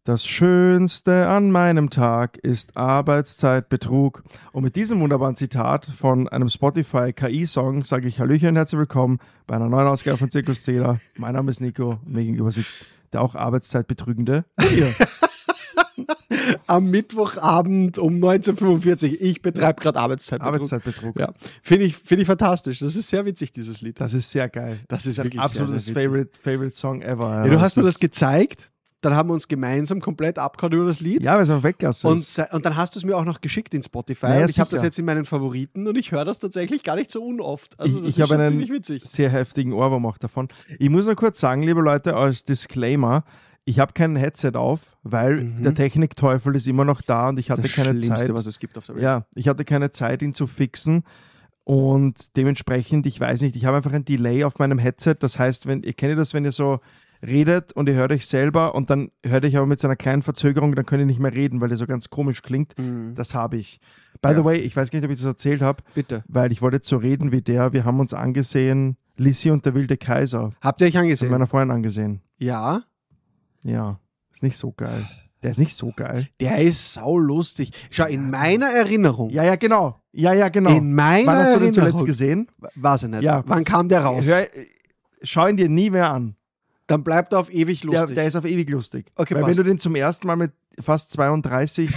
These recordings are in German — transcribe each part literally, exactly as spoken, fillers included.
Das Schönste an meinem Tag ist Arbeitszeitbetrug. Und mit diesem wunderbaren Zitat von einem Spotify-K I-Song sage ich Hallöchen und herzlich willkommen bei einer neuen Ausgabe von Zirkuszähler. Mein Name ist Nico und mir gegenüber sitzt der auch Arbeitszeitbetrügende Maria. Am Mittwochabend um neunzehn Uhr fünfundvierzig. Ich betreibe gerade Arbeitszeitbetrug. Arbeitszeitbetrug. Ja. Finde ich, find ich fantastisch. Das ist sehr witzig, dieses Lied. Das ist sehr geil. Das ist ein wirklich absolutes sehr, sehr Favorite, Favorite Song ever. Ja, Ja, du hast mir das das gezeigt, dann haben wir uns gemeinsam komplett abgehauen über das Lied. Ja, weil es einfach weggelassen Und, ist. se- und dann hast du es mir auch noch geschickt in Spotify. Naja, und ich habe das sicher. jetzt in meinen Favoriten und ich höre das tatsächlich gar nicht so unoft. Also Ich- das ich ist habe schon einen- ziemlich witzig. Sehr heftigen Ohrwurm auch davon. Ich muss nur kurz sagen, liebe Leute, als Disclaimer, ich habe kein Headset auf, weil Mhm. der Technikteufel ist immer noch da und ich hatte Das keine Schlimmste, Zeit. was es gibt auf der Welt. Ja, ich hatte keine Zeit, ihn zu fixen und dementsprechend, ich weiß nicht, ich habe einfach ein Delay auf meinem Headset. Das heißt, wenn ihr kennt das, wenn ihr so redet und ihr hört euch selber und dann hört euch aber mit so einer kleinen Verzögerung, dann könnt ihr nicht mehr reden, weil ihr so ganz komisch klingt. Mhm. Das habe ich. By Ja. the way, ich weiß gar nicht, ob ich das erzählt habe, Bitte. weil ich wollte jetzt so reden wie der. Wir haben uns angesehen, Lissi und der wilde Kaiser. Habt ihr euch Mit angesehen? meiner Freundin angesehen. Ja. Ja, ist nicht so geil. Der ist nicht so geil. Der ist saulustig. Schau, in meiner Erinnerung. Ja, ja, genau. Ja, ja, genau. In meiner Wann hast du den Erinnerung. zuletzt gesehen? Weiß ich nicht. Ja, Wann kam der raus? Hör, schau ihn dir nie mehr an. Dann bleibt er auf ewig Der, lustig. der ist auf ewig lustig. Okay, Weil passt. wenn du den zum ersten Mal mit fast zweiunddreißig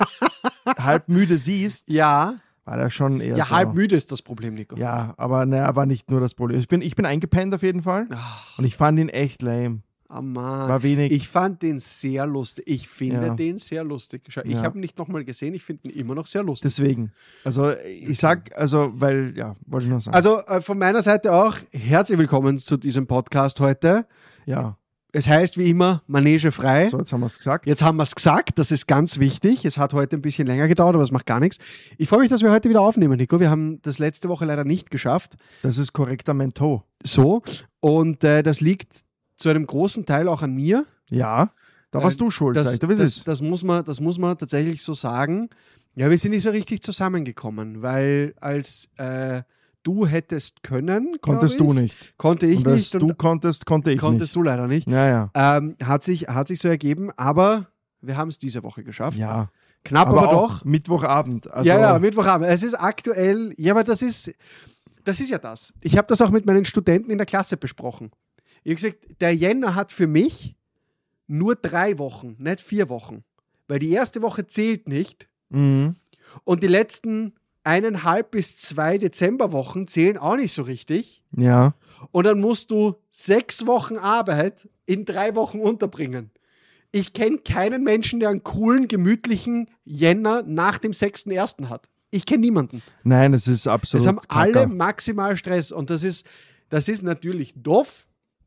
halb müde siehst, ja, war der schon eher ja, so. halb müde ist das Problem, Nico. Ja, aber naja, war nicht nur das Problem. Ich bin, ich bin eingepennt auf jeden Fall Ach, und ich fand ihn echt lame. oh Mann. War wenig. Ich fand den sehr lustig. Ich finde Ja. den sehr lustig. Schau, ich Ja. habe ihn nicht nochmal gesehen. Ich finde ihn immer noch sehr lustig. Deswegen. Also ich sag, also, weil, ja, wollte ich noch sagen. Also äh, von meiner Seite auch herzlich willkommen zu diesem Podcast heute. ja, Es heißt wie immer Manege frei. so jetzt haben wir es gesagt. Jetzt haben wir es gesagt, das ist ganz wichtig. Es hat heute ein bisschen länger gedauert, aber es macht gar nichts. Ich freue mich, dass wir heute wieder aufnehmen, Nico. Wir haben das letzte Woche leider nicht geschafft. Das ist korrekter Mento. So. Und äh, das liegt zu einem großen Teil auch an mir. Ja, da warst Äh, du schuld, Das, sag ich, du, wie es das, ist. das, muss man, das muss man tatsächlich so sagen. Ja, wir sind nicht so richtig zusammengekommen, weil als äh, du hättest können, glaub Konntest ich, du nicht. konnte ich und als nicht du und konntest, konnte ich konntest du leider nicht. nicht. Ja, ja. Ähm, hat, sich, hat sich so ergeben, aber wir haben es diese Woche geschafft. Ja, Knapp, aber, aber, auch doch. Mittwochabend. Also, ja, ja, Mittwochabend. Es ist aktuell, ja, aber das ist, das ist ja das. Ich habe das auch mit meinen Studenten in der Klasse besprochen. Ich habe gesagt, der Jänner hat für mich nur drei Wochen, nicht vier Wochen. Weil die erste Woche zählt nicht Mhm. und die letzten eineinhalb bis zwei Dezemberwochen zählen auch nicht so richtig. Ja, Und dann musst du sechs Wochen Arbeit in drei Wochen unterbringen. Ich kenne keinen Menschen, der einen coolen, gemütlichen Jänner nach dem sechsten ersten hat. Ich kenne niemanden. nein, das ist absolut Es haben Kacker. alle maximal Stress und das ist, das ist natürlich doof.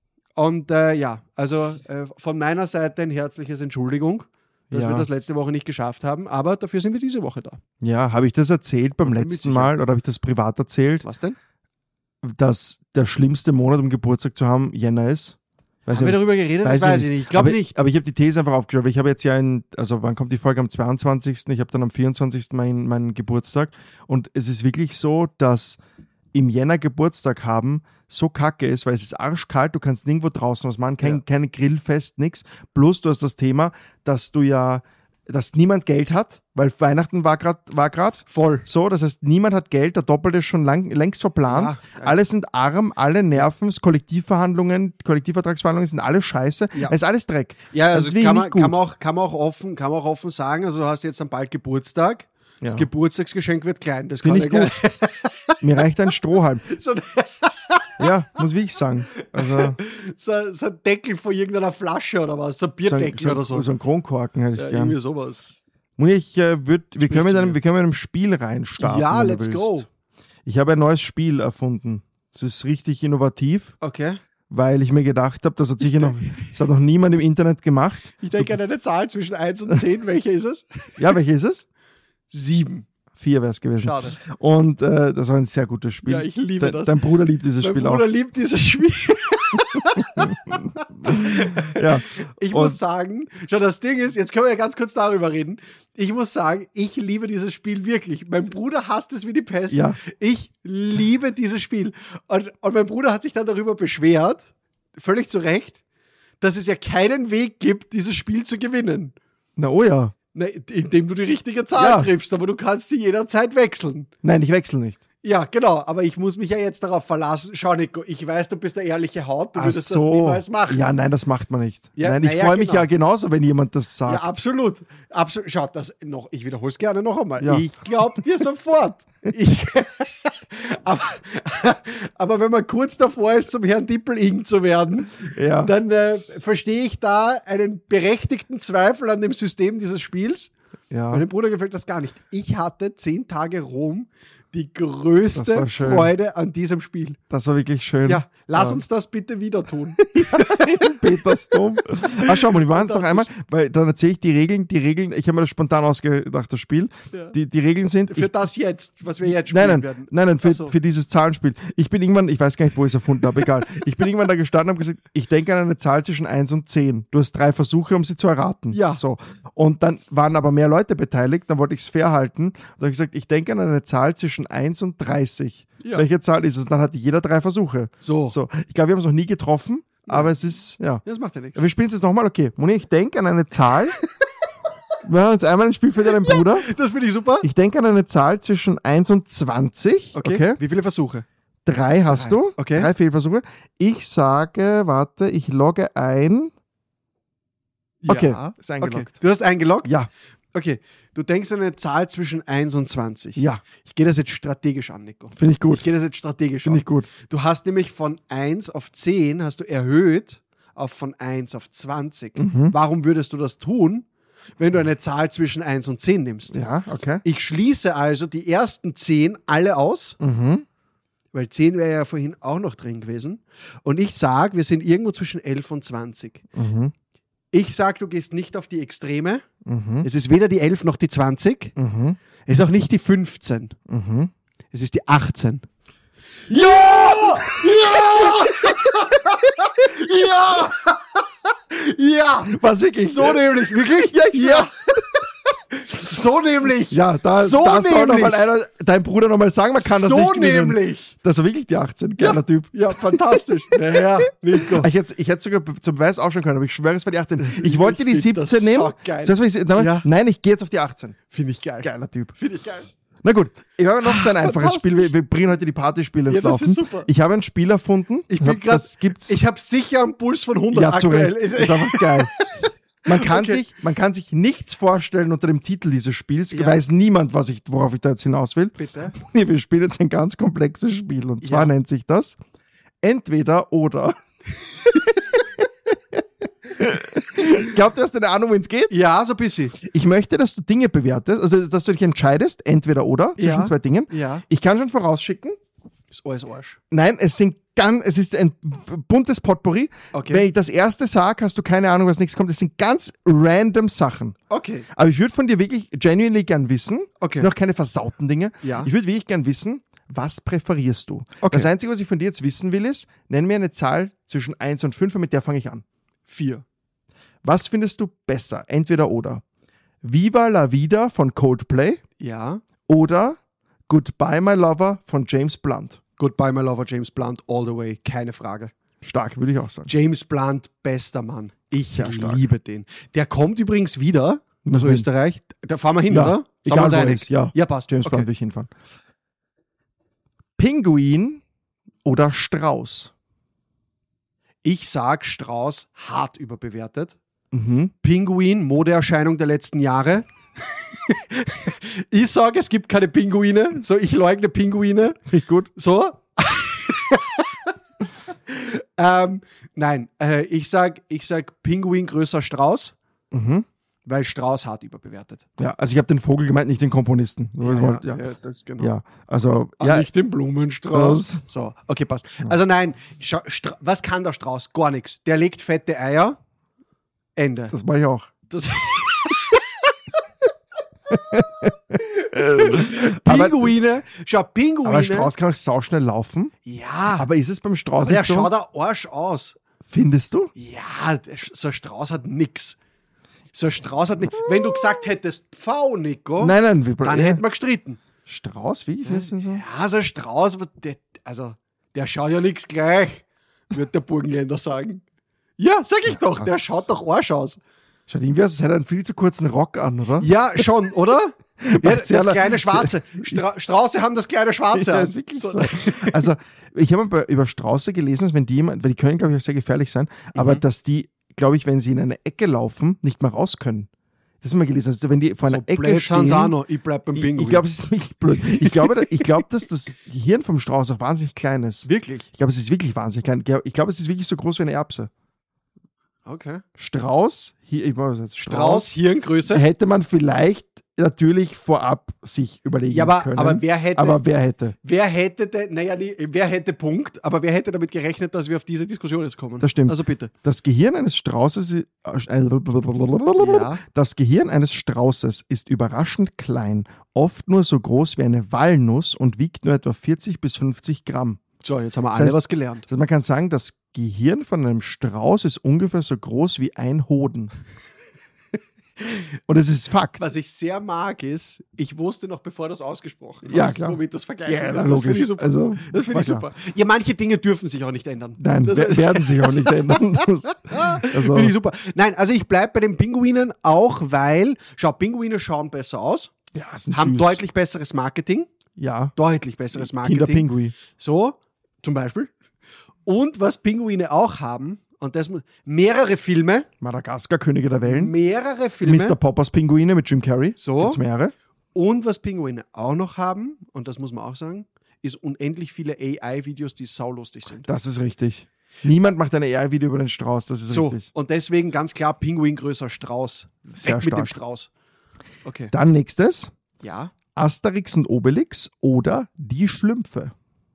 Und äh, ja, also äh, von meiner Seite ein herzliches Entschuldigung, dass Ja. wir das letzte Woche nicht geschafft haben, aber dafür sind wir diese Woche da. Ja, habe ich das erzählt beim Ja, mit letzten Sicherheit. Mal oder habe ich das privat erzählt, Was denn? dass der schlimmste Monat, um Geburtstag zu haben, Jänner ist? Weiß Haben wir ich- darüber geredet? weiß das weiß ich nicht. Ich glaube aber, nicht. Aber ich habe die These einfach aufgeschrieben. Ich habe jetzt ja ein, also wann kommt die Folge? Am zweiundzwanzigsten Ich habe dann am vierundzwanzigsten meinen meinen Geburtstag. Und es ist wirklich so, dass im Jänner Geburtstag haben so kacke ist, weil es ist arschkalt, du kannst nirgendwo draußen was machen, kein, Ja. kein Grillfest, nix. Plus du hast das Thema, dass du ja, dass niemand Geld hat, weil Weihnachten war gerade war grad Voll. so, das heißt, niemand hat Geld, der Doppelte ist schon lang, längst verplant. Ja. Alle sind arm, alle nerven, Kollektivverhandlungen, Kollektivvertragsverhandlungen sind alle scheiße. Ja. Es ist alles Dreck. Ja, Das also ist wirklich kann man, nicht gut. kann, man auch, kann, man auch offen, kann man auch offen sagen, also du hast jetzt dann bald Geburtstag. Das Ja. Geburtstagsgeschenk wird klein. Das Finde kann ich gut. Mir reicht ein Strohhalm. so, Ja, muss wie ich sagen. Also so, so ein Deckel von irgendeiner Flasche oder was, so ein so ein, Bierdeckel so, oder so. so ein Kronkorken hätte ich ja, gern. irgendwie sowas. Und ich, äh, würd, wir, können mit zu einem, mir. wir können mit einem Spiel reinstarten. Ja, wenn du let's willst. go. Ich habe ein neues Spiel erfunden. Das ist richtig innovativ, Okay. weil ich mir gedacht habe, das hat sicher noch, das hat noch niemand im Internet gemacht. Ich denke an eine Zahl zwischen eins und zehn. Welche ist es? Ja, welche ist es? sieben. Vier wäre es gewesen. Schade. Und äh, das war ein sehr gutes Spiel. Ja, ich liebe De das. Dein Bruder liebt dieses Mein Spiel Bruder auch. liebt dieses Spiel. Ja. Ich Und- muss sagen, schau, das Ding ist, jetzt können wir ja ganz kurz darüber reden. Ich muss sagen, ich liebe dieses Spiel wirklich. Mein Bruder hasst es wie die Pest. Ja. Ich liebe dieses Spiel. Und, und mein Bruder hat sich dann darüber beschwert, völlig zu Recht, dass es ja keinen Weg gibt, dieses Spiel zu gewinnen. Na oh ja. Na, indem du die richtige Zahl Ja. triffst, aber du kannst sie jederzeit wechseln. Nein, ich wechsle nicht. Ja, genau, aber ich muss mich ja jetzt darauf verlassen. Schau, Nico, ich weiß, du bist eine ehrliche Haut, du Ach würdest das so. niemals machen. Ja, nein, das macht man nicht. Ja, nein, ich na ja, freue mich genau. ja genauso, wenn jemand das Ja, sagt. absolut. absolut. Schaut, das noch, ich wiederhole es gerne noch einmal. Ja. Ich glaube dir sofort. Ich, aber, aber wenn man kurz davor ist, zum Herrn Dippel-Ing zu werden, Ja. dann äh, verstehe ich da einen berechtigten Zweifel an dem System dieses Spiels. Ja. Meinem Bruder gefällt das gar nicht. Ich hatte zehn Tage Rom die Das größte war schön. Freude an diesem Spiel. Das war wirklich schön. Ja, lass Ja. uns das bitte wieder tun. Petersdom. Ah, schau mal, wir waren es noch einmal, Fantastisch. weil dann erzähle ich die Regeln. Die Regeln, ich habe mir das spontan ausgedacht, das Spiel. Ja. Die, die Regeln sind. Für Ich, das jetzt, was wir jetzt spielen nein, nein, werden. nein, nein, für, Ach so. für dieses Zahlenspiel. Ich bin irgendwann, ich weiß gar nicht, wo ich es erfunden habe, egal. Ich bin irgendwann da gestanden und habe gesagt, ich denke an eine Zahl zwischen eins und zehn. Du hast drei Versuche, um sie zu erraten. Ja. So. Und dann waren aber mehr Leute beteiligt, dann wollte ich es fair halten. Da habe ich gesagt, ich denke an eine Zahl zwischen eins und dreißig. Ja. Welche Zahl ist es? Und dann hatte jeder drei Versuche. So. So. Ich glaube, wir haben es noch nie getroffen, aber es ist, ja. Das macht ja nichts. Wir spielen es jetzt nochmal, okay. Moni, ich denke an eine Zahl. Wir haben jetzt einmal ein Spiel für deinen Bruder. Das finde ich super. Ich denke an eine Zahl zwischen eins und zwanzig. Okay. Okay. Wie viele Versuche? Drei hast Drei. du. Okay. Drei Fehlversuche. Ich sage, warte, ich logge ein. Okay, Ja. ist eingeloggt. Okay. Du hast eingeloggt? Ja, Okay. Du denkst an eine Zahl zwischen eins und zwanzig. ja, Ich gehe das jetzt strategisch an, Nico. finde ich Ich gut. gehe das jetzt strategisch Finde an. ich gut. Du hast nämlich von eins auf zehn hast du erhöht auf von eins auf zwanzig. Mhm. Warum würdest du das tun, wenn du eine Zahl zwischen eins und zehn nimmst? Ja, okay. Ich schließe also die ersten zehn alle aus, Mhm. weil zehn wäre ja vorhin auch noch drin gewesen. Und ich sage, wir sind irgendwo zwischen elf und zwanzig. Mhm. Ich sage, du gehst nicht auf die Extreme. Mhm. Es ist weder die elf noch die zwanzig. Mhm. Es ist auch nicht die fünfzehn. Mhm. Es ist die achtzehn. Ja! Ja! Ja! Was wirklich? So nämlich, wirklich? Ja, ich Ja. weiß. So nämlich. Ja, da, So da soll noch nämlich. mal einer, dein Bruder noch mal sagen, man kann das so nicht gewinnen. nämlich. Das war wirklich die achtzehn. Geiler Ja. Typ. Ja, fantastisch. Naja, Nico. Ich hätte, ich hätte sogar zum Beweis aufschauen können, aber ich schwöre, es war die achtzehn. Ich wollte die Ich find das siebzehn nehmen. so geil. Zuerst war ich- damals- Ja. Nein, ich gehe jetzt auf die achtzehn. Finde ich geil. Geiler Typ. Finde ich geil. Na gut, ich habe noch so ein einfaches Fantastisch. Spiel. Wir, wir bringen heute die Partyspiele ins Ja, das Laufen. ist super. Ich habe ein Spiel erfunden. Ich bin hab- grad, Das gibt's. ich habe sicher einen Puls von hundert Ja, zu aktuell. Recht. Ist einfach geil. Man kann, Okay. sich, man kann sich nichts vorstellen unter dem Titel dieses Spiels. Ja. Weiß niemand, was ich, worauf ich da jetzt hinaus will. Bitte. Nee, wir spielen jetzt ein ganz komplexes Spiel. Und zwar Ja. nennt sich das Entweder oder. Glaubt du hast eine Ahnung, wohin es geht? Ja, so ein bisschen. Ich möchte, dass du Dinge bewertest, also dass du dich entscheidest, entweder oder, zwischen Ja. zwei Dingen. Ja. Ich kann schon vorausschicken, Ist alles Arsch. nein, es sind ganz, es ist ein buntes Potpourri. Okay. Wenn ich das erste sage, hast du keine Ahnung, was nächstes kommt. Es sind ganz random Sachen. Okay. Aber ich würde von dir wirklich genuinely gern wissen, Okay. es sind auch keine versauten Dinge, Ja. ich würde wirklich gern wissen, was präferierst du? Okay. Das Einzige, was ich von dir jetzt wissen will, ist, nenn mir eine Zahl zwischen eins und fünf und mit der fange ich an. Vier. Was findest du besser? Entweder oder. Viva la Vida von Coldplay Ja. oder Goodbye My Lover von James Blunt. Goodbye, my lover, James Blunt, all the way. Keine Frage. Stark, würde ich auch sagen. James Blunt, bester Mann. Ich Sehr stark. liebe den. Der kommt übrigens wieder nach Wohin? Österreich. Da fahren wir hin, Ja, oder? Sind wir egal uns wo er einig? ist, ja. Ja, passt. James okay. Blunt will ich hinfahren. Pinguin oder Strauß? Ich sag Strauß hart überbewertet. Mhm. Pinguin, Modeerscheinung der letzten Jahre. Ich sage, es gibt keine Pinguine. So, ich leugne Pinguine. Finde ich gut. So. ähm, nein, äh, ich sag, ich sag Pinguin größer Strauß, Mhm. weil Strauß hart überbewertet. Ja, also ich habe den Vogel gemeint, nicht den Komponisten. Ja, ja. ja, das genau. ja. also Ah, ja, nicht den Blumenstrauß. Strauß. So, okay, passt. Also nein, Scha Stra was kann der Strauß? Gar nichts. Der legt fette Eier. Ende. das mache ich auch. Das Aber- Pinguine, schau, Pinguine. Aber Strauß kann auch sauschnell laufen. Ja, Aber ist es beim Strauß aber der nicht so? schaut der Arsch aus. Findest du? Ja, der Sch- so ein Strauß hat nix. So ein Strauß hat nix. Wenn du gesagt hättest Pfau, Nico, Nein, nein. Wir, dann ja. hätten wir gestritten. Strauß, wie findest du den so? Ja, so ein Strauß, was- der, also, der schaut ja nix gleich, wird der Burgenländer sagen. Ja, sag ich doch, der schaut doch Arsch aus. Schaut irgendwie aus, als hätte er einen viel zu kurzen Rock an, oder? Ja, schon, oder? Ja, das sehr- kleine Schwarze. Stra Strauße haben das kleine Schwarze Ja, an. ist wirklich so. Also, ich habe mal über Strauße gelesen, dass wenn die jemand, weil die können, glaube ich, auch sehr gefährlich sein, aber Mhm. dass die, glaube ich, wenn sie in eine Ecke laufen, nicht mehr raus können. Das haben wir gelesen. Also, wenn die vor einer So Ecke blöd stehen. sind's auch noch. Ich bleib beim Ich, Pinguin. ich glaube, es ist wirklich blöd. Ich glaube, ich glaube, dass das Gehirn vom Strauß auch wahnsinnig klein ist. Wirklich? Ich glaube, es ist wirklich wahnsinnig klein. Ich glaube, es ist wirklich so groß wie eine Erbse. Okay. Strauß, hier, ich weiß jetzt, Strauß, Hirngröße. hätte man vielleicht natürlich vorab sich überlegen Ja, aber, können. aber wer hätte, aber wer hätte? wer hätte denn, naja, nee, wer hätte Punkt, aber wer hätte damit gerechnet, dass wir auf diese Diskussion jetzt kommen? Das stimmt. Also bitte. Das Gehirn eines Straußes, äh, Ja. das Gehirn eines Straußes ist überraschend klein, oft nur so groß wie eine Walnuss und wiegt nur etwa vierzig bis fünfzig Gramm. So, jetzt haben wir Das alle heißt- was gelernt. Das heißt, man kann sagen, das Gehirn von einem Strauß ist ungefähr so groß wie ein Hoden. Und es ist Fakt. Was ich sehr mag ist, ich wusste noch, bevor du das ausgesprochen Ja, hast, klar. womit das vergleichen Ja, wirst. na, Das finde logisch. ich super. Also, das finde ich war super. Ja, manche Dinge dürfen sich auch nicht ändern. Nein, das wer- werden sich auch nicht ändern. Das, also, finde ich super. Nein, also ich bleibe bei den Pinguinen auch, weil, schau, Pinguine schauen besser aus, ja, sind haben süß. deutlich besseres Marketing, Ja, deutlich besseres Marketing. Kinderpingui. So, zum Beispiel. Und was Pinguine auch haben, und das mu- mehrere Filme, Madagaskar, Könige der Wellen. mehrere Filme. Mister Poppers Pinguine mit Jim Carrey. So. Gibt's mehrere. Und was Pinguine auch noch haben, und das muss man auch sagen, ist unendlich viele A I-Videos, die saulustig sind. Das ist richtig. Niemand macht ein A I-Video über den Strauß, das ist So, richtig. und deswegen ganz klar Pinguin größer Strauß. Weg Sehr mit stark. dem Strauß. Okay. Dann nächstes, Ja. Asterix und Obelix oder die Schlümpfe.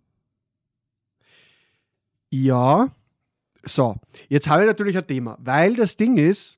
Ja. So, jetzt habe ich natürlich ein Thema, weil das Ding ist,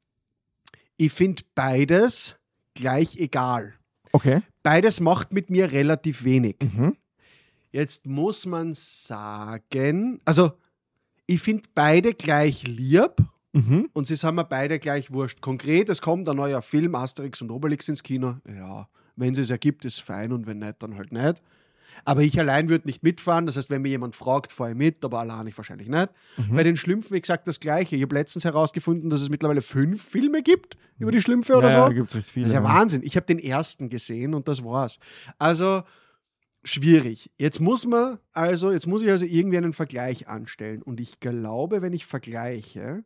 ich finde beides gleich egal. Okay. Beides macht mit mir relativ wenig. Mhm. Jetzt muss man sagen, also ich finde beide gleich lieb Mhm. und sie sind mir beide gleich wurscht. Konkret, es kommt ein neuer Film, Asterix und Obelix ins Kino. Ja, wenn es es ergibt, ist fein und wenn nicht, dann halt nicht. Aber ich allein würde nicht mitfahren. Das heißt, wenn mir jemand fragt, fahre ich mit, aber allein ich wahrscheinlich nicht. Mhm. Bei den Schlümpfen, wie gesagt, das Gleiche. Ich habe letztens herausgefunden, dass es mittlerweile fünf Filme gibt über die Schlümpfe oder ja, so. Ja, da gibt es recht viele. Das ist ja ja. Wahnsinn. Ich habe den ersten gesehen und das war's. Also schwierig. Jetzt muss man also, jetzt muss ich also irgendwie einen Vergleich anstellen. Und ich glaube, wenn ich vergleiche,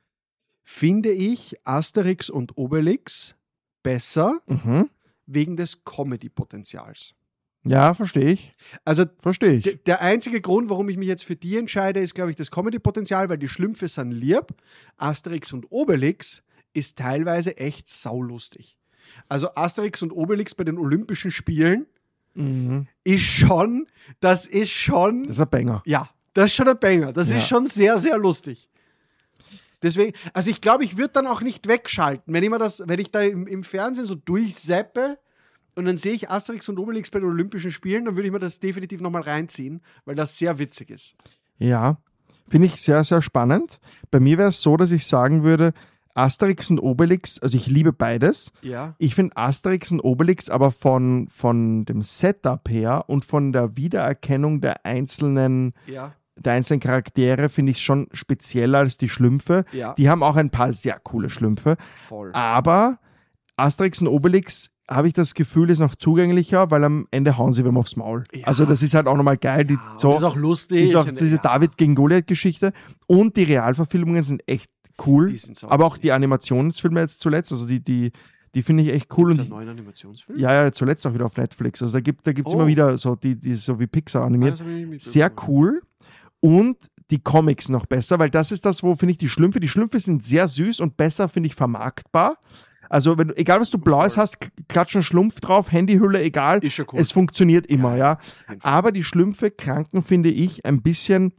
finde ich Asterix und Obelix besser Mhm. wegen des Comedy-Potenzials. Ja, verstehe ich. Also Verstehe d- ich. der einzige Grund, warum ich mich jetzt für die entscheide, ist, glaube ich, das Comedy-Potenzial, weil die Schlümpfe sind lieb. Asterix und Obelix ist teilweise echt saulustig. Also Asterix und Obelix bei den Olympischen Spielen Mhm. ist schon, das ist schon, Das ist ein Banger. ja, das ist schon ein Banger. Das Ja. ist schon sehr, sehr lustig. Deswegen, also ich glaube, ich würde dann auch nicht wegschalten, wenn ich, mir das, wenn ich da im, im Fernsehen so durchseppe und dann sehe ich Asterix und Obelix bei den Olympischen Spielen, dann würde ich mir das definitiv nochmal reinziehen, weil das sehr witzig ist. Ja, finde ich sehr, sehr spannend. Bei mir wäre es so, dass ich sagen würde, Asterix und Obelix, also ich liebe beides. Ja. Ich finde Asterix und Obelix aber von, von dem Setup her und von der Wiedererkennung der einzelnen, Ja. der einzelnen Charaktere finde ich schon spezieller als die Schlümpfe. Ja. Die haben auch ein paar sehr coole Schlümpfe. Voll. Aber Asterix und Obelix, habe ich das Gefühl, ist noch zugänglicher, weil am Ende hauen sie wem aufs Maul. Ja. Also das ist halt auch nochmal geil. Die, Ja, so, und ist auch lustig. ist auch Und, diese ja, David gegen Goliath-Geschichte. Und die Realverfilmungen sind echt cool. Die sind so aber auch lustig. die Animationsfilme jetzt zuletzt, also die, die, die finde ich echt cool. Gibt's Und einen neuen Animationsfilm? ja, ja, zuletzt auch wieder auf Netflix. Also da gibt es da gibt's Oh. immer wieder so, die, die so wie Pixar Ah, animiert. das hab ich nicht mitbekommen. Sehr cool. Und die Comics noch besser, weil das ist das, wo, finde ich, die Schlümpfe, die Schlümpfe sind sehr süß und besser, finde ich, vermarktbar. Also, wenn, du- egal was du Blaues Voll. hast, k- klatsch einen Schlumpf drauf, Handyhülle, egal. Ist schon cool. Es funktioniert immer, ja. jeden Fall. Aber die Schlümpfe kranken, finde ich, ein bisschen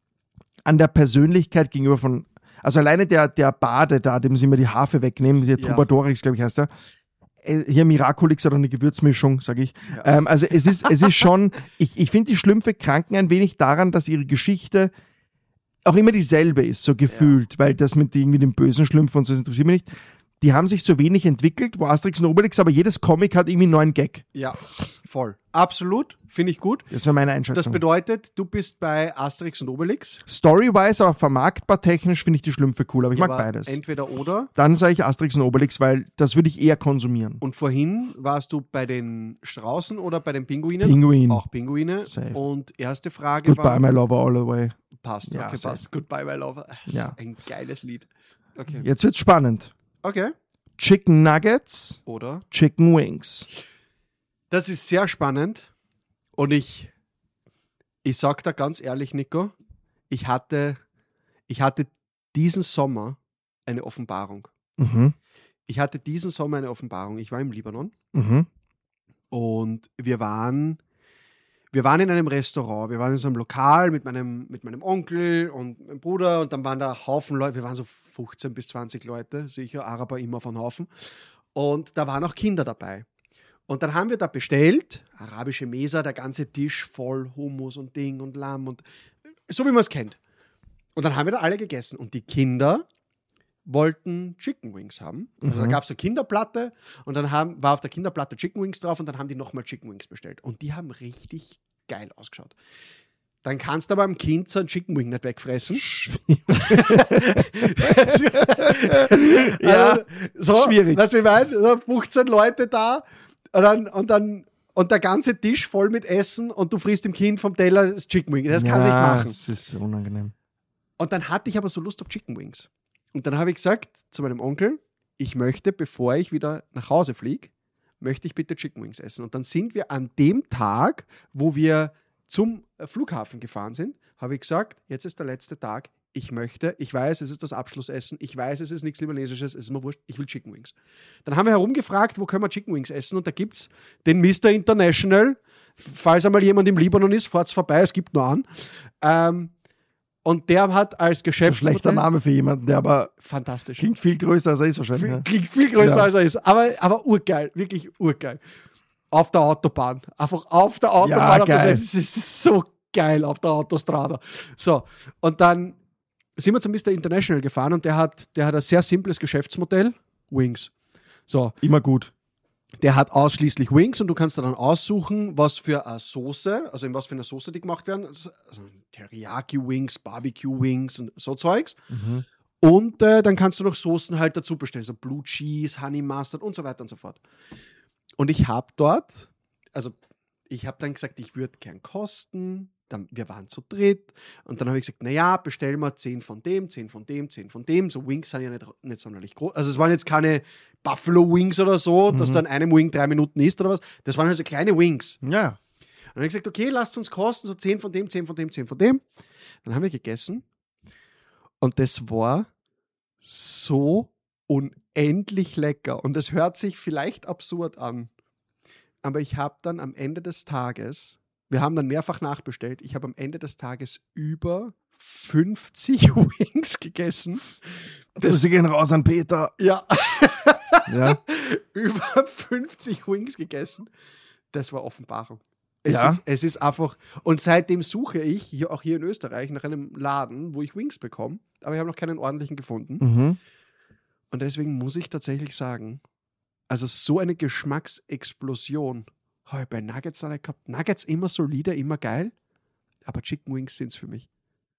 an der Persönlichkeit gegenüber von. Also alleine der, der Bade da, dem sie immer die Harfe wegnehmen, der Ja. Troubadourix, glaube ich, heißt er. Äh, Hier Miraculix oder eine Gewürzmischung, sage ich. Ja. Ähm, also es ist, es ist schon, ich, ich finde, die Schlümpfe kranken ein wenig daran, dass ihre Geschichte auch immer dieselbe ist, so gefühlt, weil das mit irgendwie dem bösen Schlümpfen und so, das interessiert mich nicht. die haben sich so wenig entwickelt, wo Asterix und Obelix, aber jedes Comic hat irgendwie einen neuen Gag. Ja, voll. Absolut, finde ich gut. Das war meine Einschätzung. Das bedeutet, du bist bei Asterix und Obelix. Story-wise, aber vermarktbar technisch finde ich die Schlümpfe cool, aber ich Ja, mag aber beides. Entweder oder. Dann sage ich Asterix und Obelix, weil das würde ich eher konsumieren. Und vorhin warst du bei den Straußen oder bei den Pinguinen? Pinguin. Auch Pinguine. Safe. Und erste Frage Goodbye, war... my lover, all the way. Passt, Ja, okay, safe. passt. Goodbye, my lover. So Ja. ein geiles Lied. Okay. Jetzt wird's spannend. Okay. Chicken Nuggets, Oder? Chicken Wings. Das ist sehr spannend. Und ich, ich sag da ganz ehrlich, Nico, ich hatte, ich hatte diesen Sommer eine Offenbarung. Mhm. Ich hatte diesen Sommer eine Offenbarung. Ich war im Libanon Mhm. und wir waren, wir waren in einem Restaurant. Wir waren in so einem Lokal mit meinem, mit meinem Onkel und meinem Bruder und dann waren da Haufen Leute. Wir waren so fünfzehn bis zwanzig Leute, sicher, Araber immer von Haufen. Und da waren auch Kinder dabei. Und dann haben wir da bestellt, arabische Mesa, der ganze Tisch voll Hummus und Ding und Lamm und so wie man es kennt. Und dann haben wir da alle gegessen und die Kinder wollten Chicken Wings haben. Also Mhm. da gab es eine Kinderplatte und dann haben, war auf der Kinderplatte Chicken Wings drauf und dann haben die nochmal Chicken Wings bestellt. Und die haben richtig geil ausgeschaut. Dann kannst du aber am Kind so einen Chicken Wing nicht wegfressen. Ja, also, so, schwierig. Weißt du, wie ich meine? So fünfzehn Leute da und dann, und dann und der ganze Tisch voll mit Essen und du frisst dem Kind vom Teller das Chicken Wing. Das kannst du ja, nicht machen. Das ist unangenehm. Und dann hatte ich aber so Lust auf Chicken Wings. Und dann habe ich gesagt zu meinem Onkel, ich möchte, bevor ich wieder nach Hause fliege, möchte ich bitte Chicken Wings essen. Und dann sind wir an dem Tag, wo wir zum Flughafen gefahren sind, habe ich gesagt, jetzt ist der letzte Tag, ich möchte, ich weiß, es ist das Abschlussessen, ich weiß, es ist nichts Libanesisches, es ist mir wurscht, ich will Chicken Wings. Dann haben wir herumgefragt, wo können wir Chicken Wings essen und da gibt es den Mister International, falls einmal jemand im Libanon ist, fahrt's vorbei, es gibt nur an. Ähm, und der hat als Das ist ein Geschäftsmodell... schlechter Name für jemanden, der aber Fantastisch. klingt viel größer, als er ist wahrscheinlich. Viel, Ja. klingt viel größer, Ja. als er ist. Aber, aber urgeil, wirklich urgeil. Auf der Autobahn. Einfach auf der Autobahn. Ja, auf der geil. Seite. Das ist so geil auf der Autostrada. So, und dann sind wir zum Mister International gefahren und der hat, der hat ein sehr simples Geschäftsmodell. Wings. So, Immer gut. der hat ausschließlich Wings und du kannst dann aussuchen, was für eine Soße, also in was für eine Soße die gemacht werden. Also Teriyaki-Wings, Barbecue-Wings und so Zeugs. Mhm. Und äh, dann kannst du noch Soßen halt dazu bestellen, so Blue Cheese, Honey Mustard und so weiter und so fort. Und ich habe dort, also ich habe dann gesagt, ich würde gern kosten. Dann, wir waren zu dritt und dann habe ich gesagt, naja, bestellen wir zehn von dem, zehn von dem, zehn von dem. So Wings sind ja nicht, nicht sonderlich groß. Also es waren jetzt keine Buffalo Wings oder so, Mhm. dass du an einem Wing drei Minuten isst oder was. Das waren also kleine Wings. Und Ja. dann habe ich gesagt, okay, lasst uns kosten, so zehn von dem, zehn von dem, zehn von dem. Dann haben wir gegessen und das war so unendlich lecker. Und es hört sich vielleicht absurd an, aber ich habe dann am Ende des Tages, wir haben dann mehrfach nachbestellt, ich habe am Ende des Tages über fünfzig Wings gegessen. Das, Grüße gehen raus an Peter. ja, Ja. über fünfzig Wings gegessen. Das war Offenbarung. Es, Ja. ist, es ist einfach, und seitdem suche ich, hier, auch hier in Österreich, nach einem Laden, wo ich Wings bekomme, aber ich habe noch keinen ordentlichen gefunden. Mhm. Und deswegen muss ich tatsächlich sagen, also so eine Geschmacksexplosion habe ich bei Nuggets noch nicht gehabt. Nuggets immer solide, immer geil, aber Chicken Wings sind es für mich.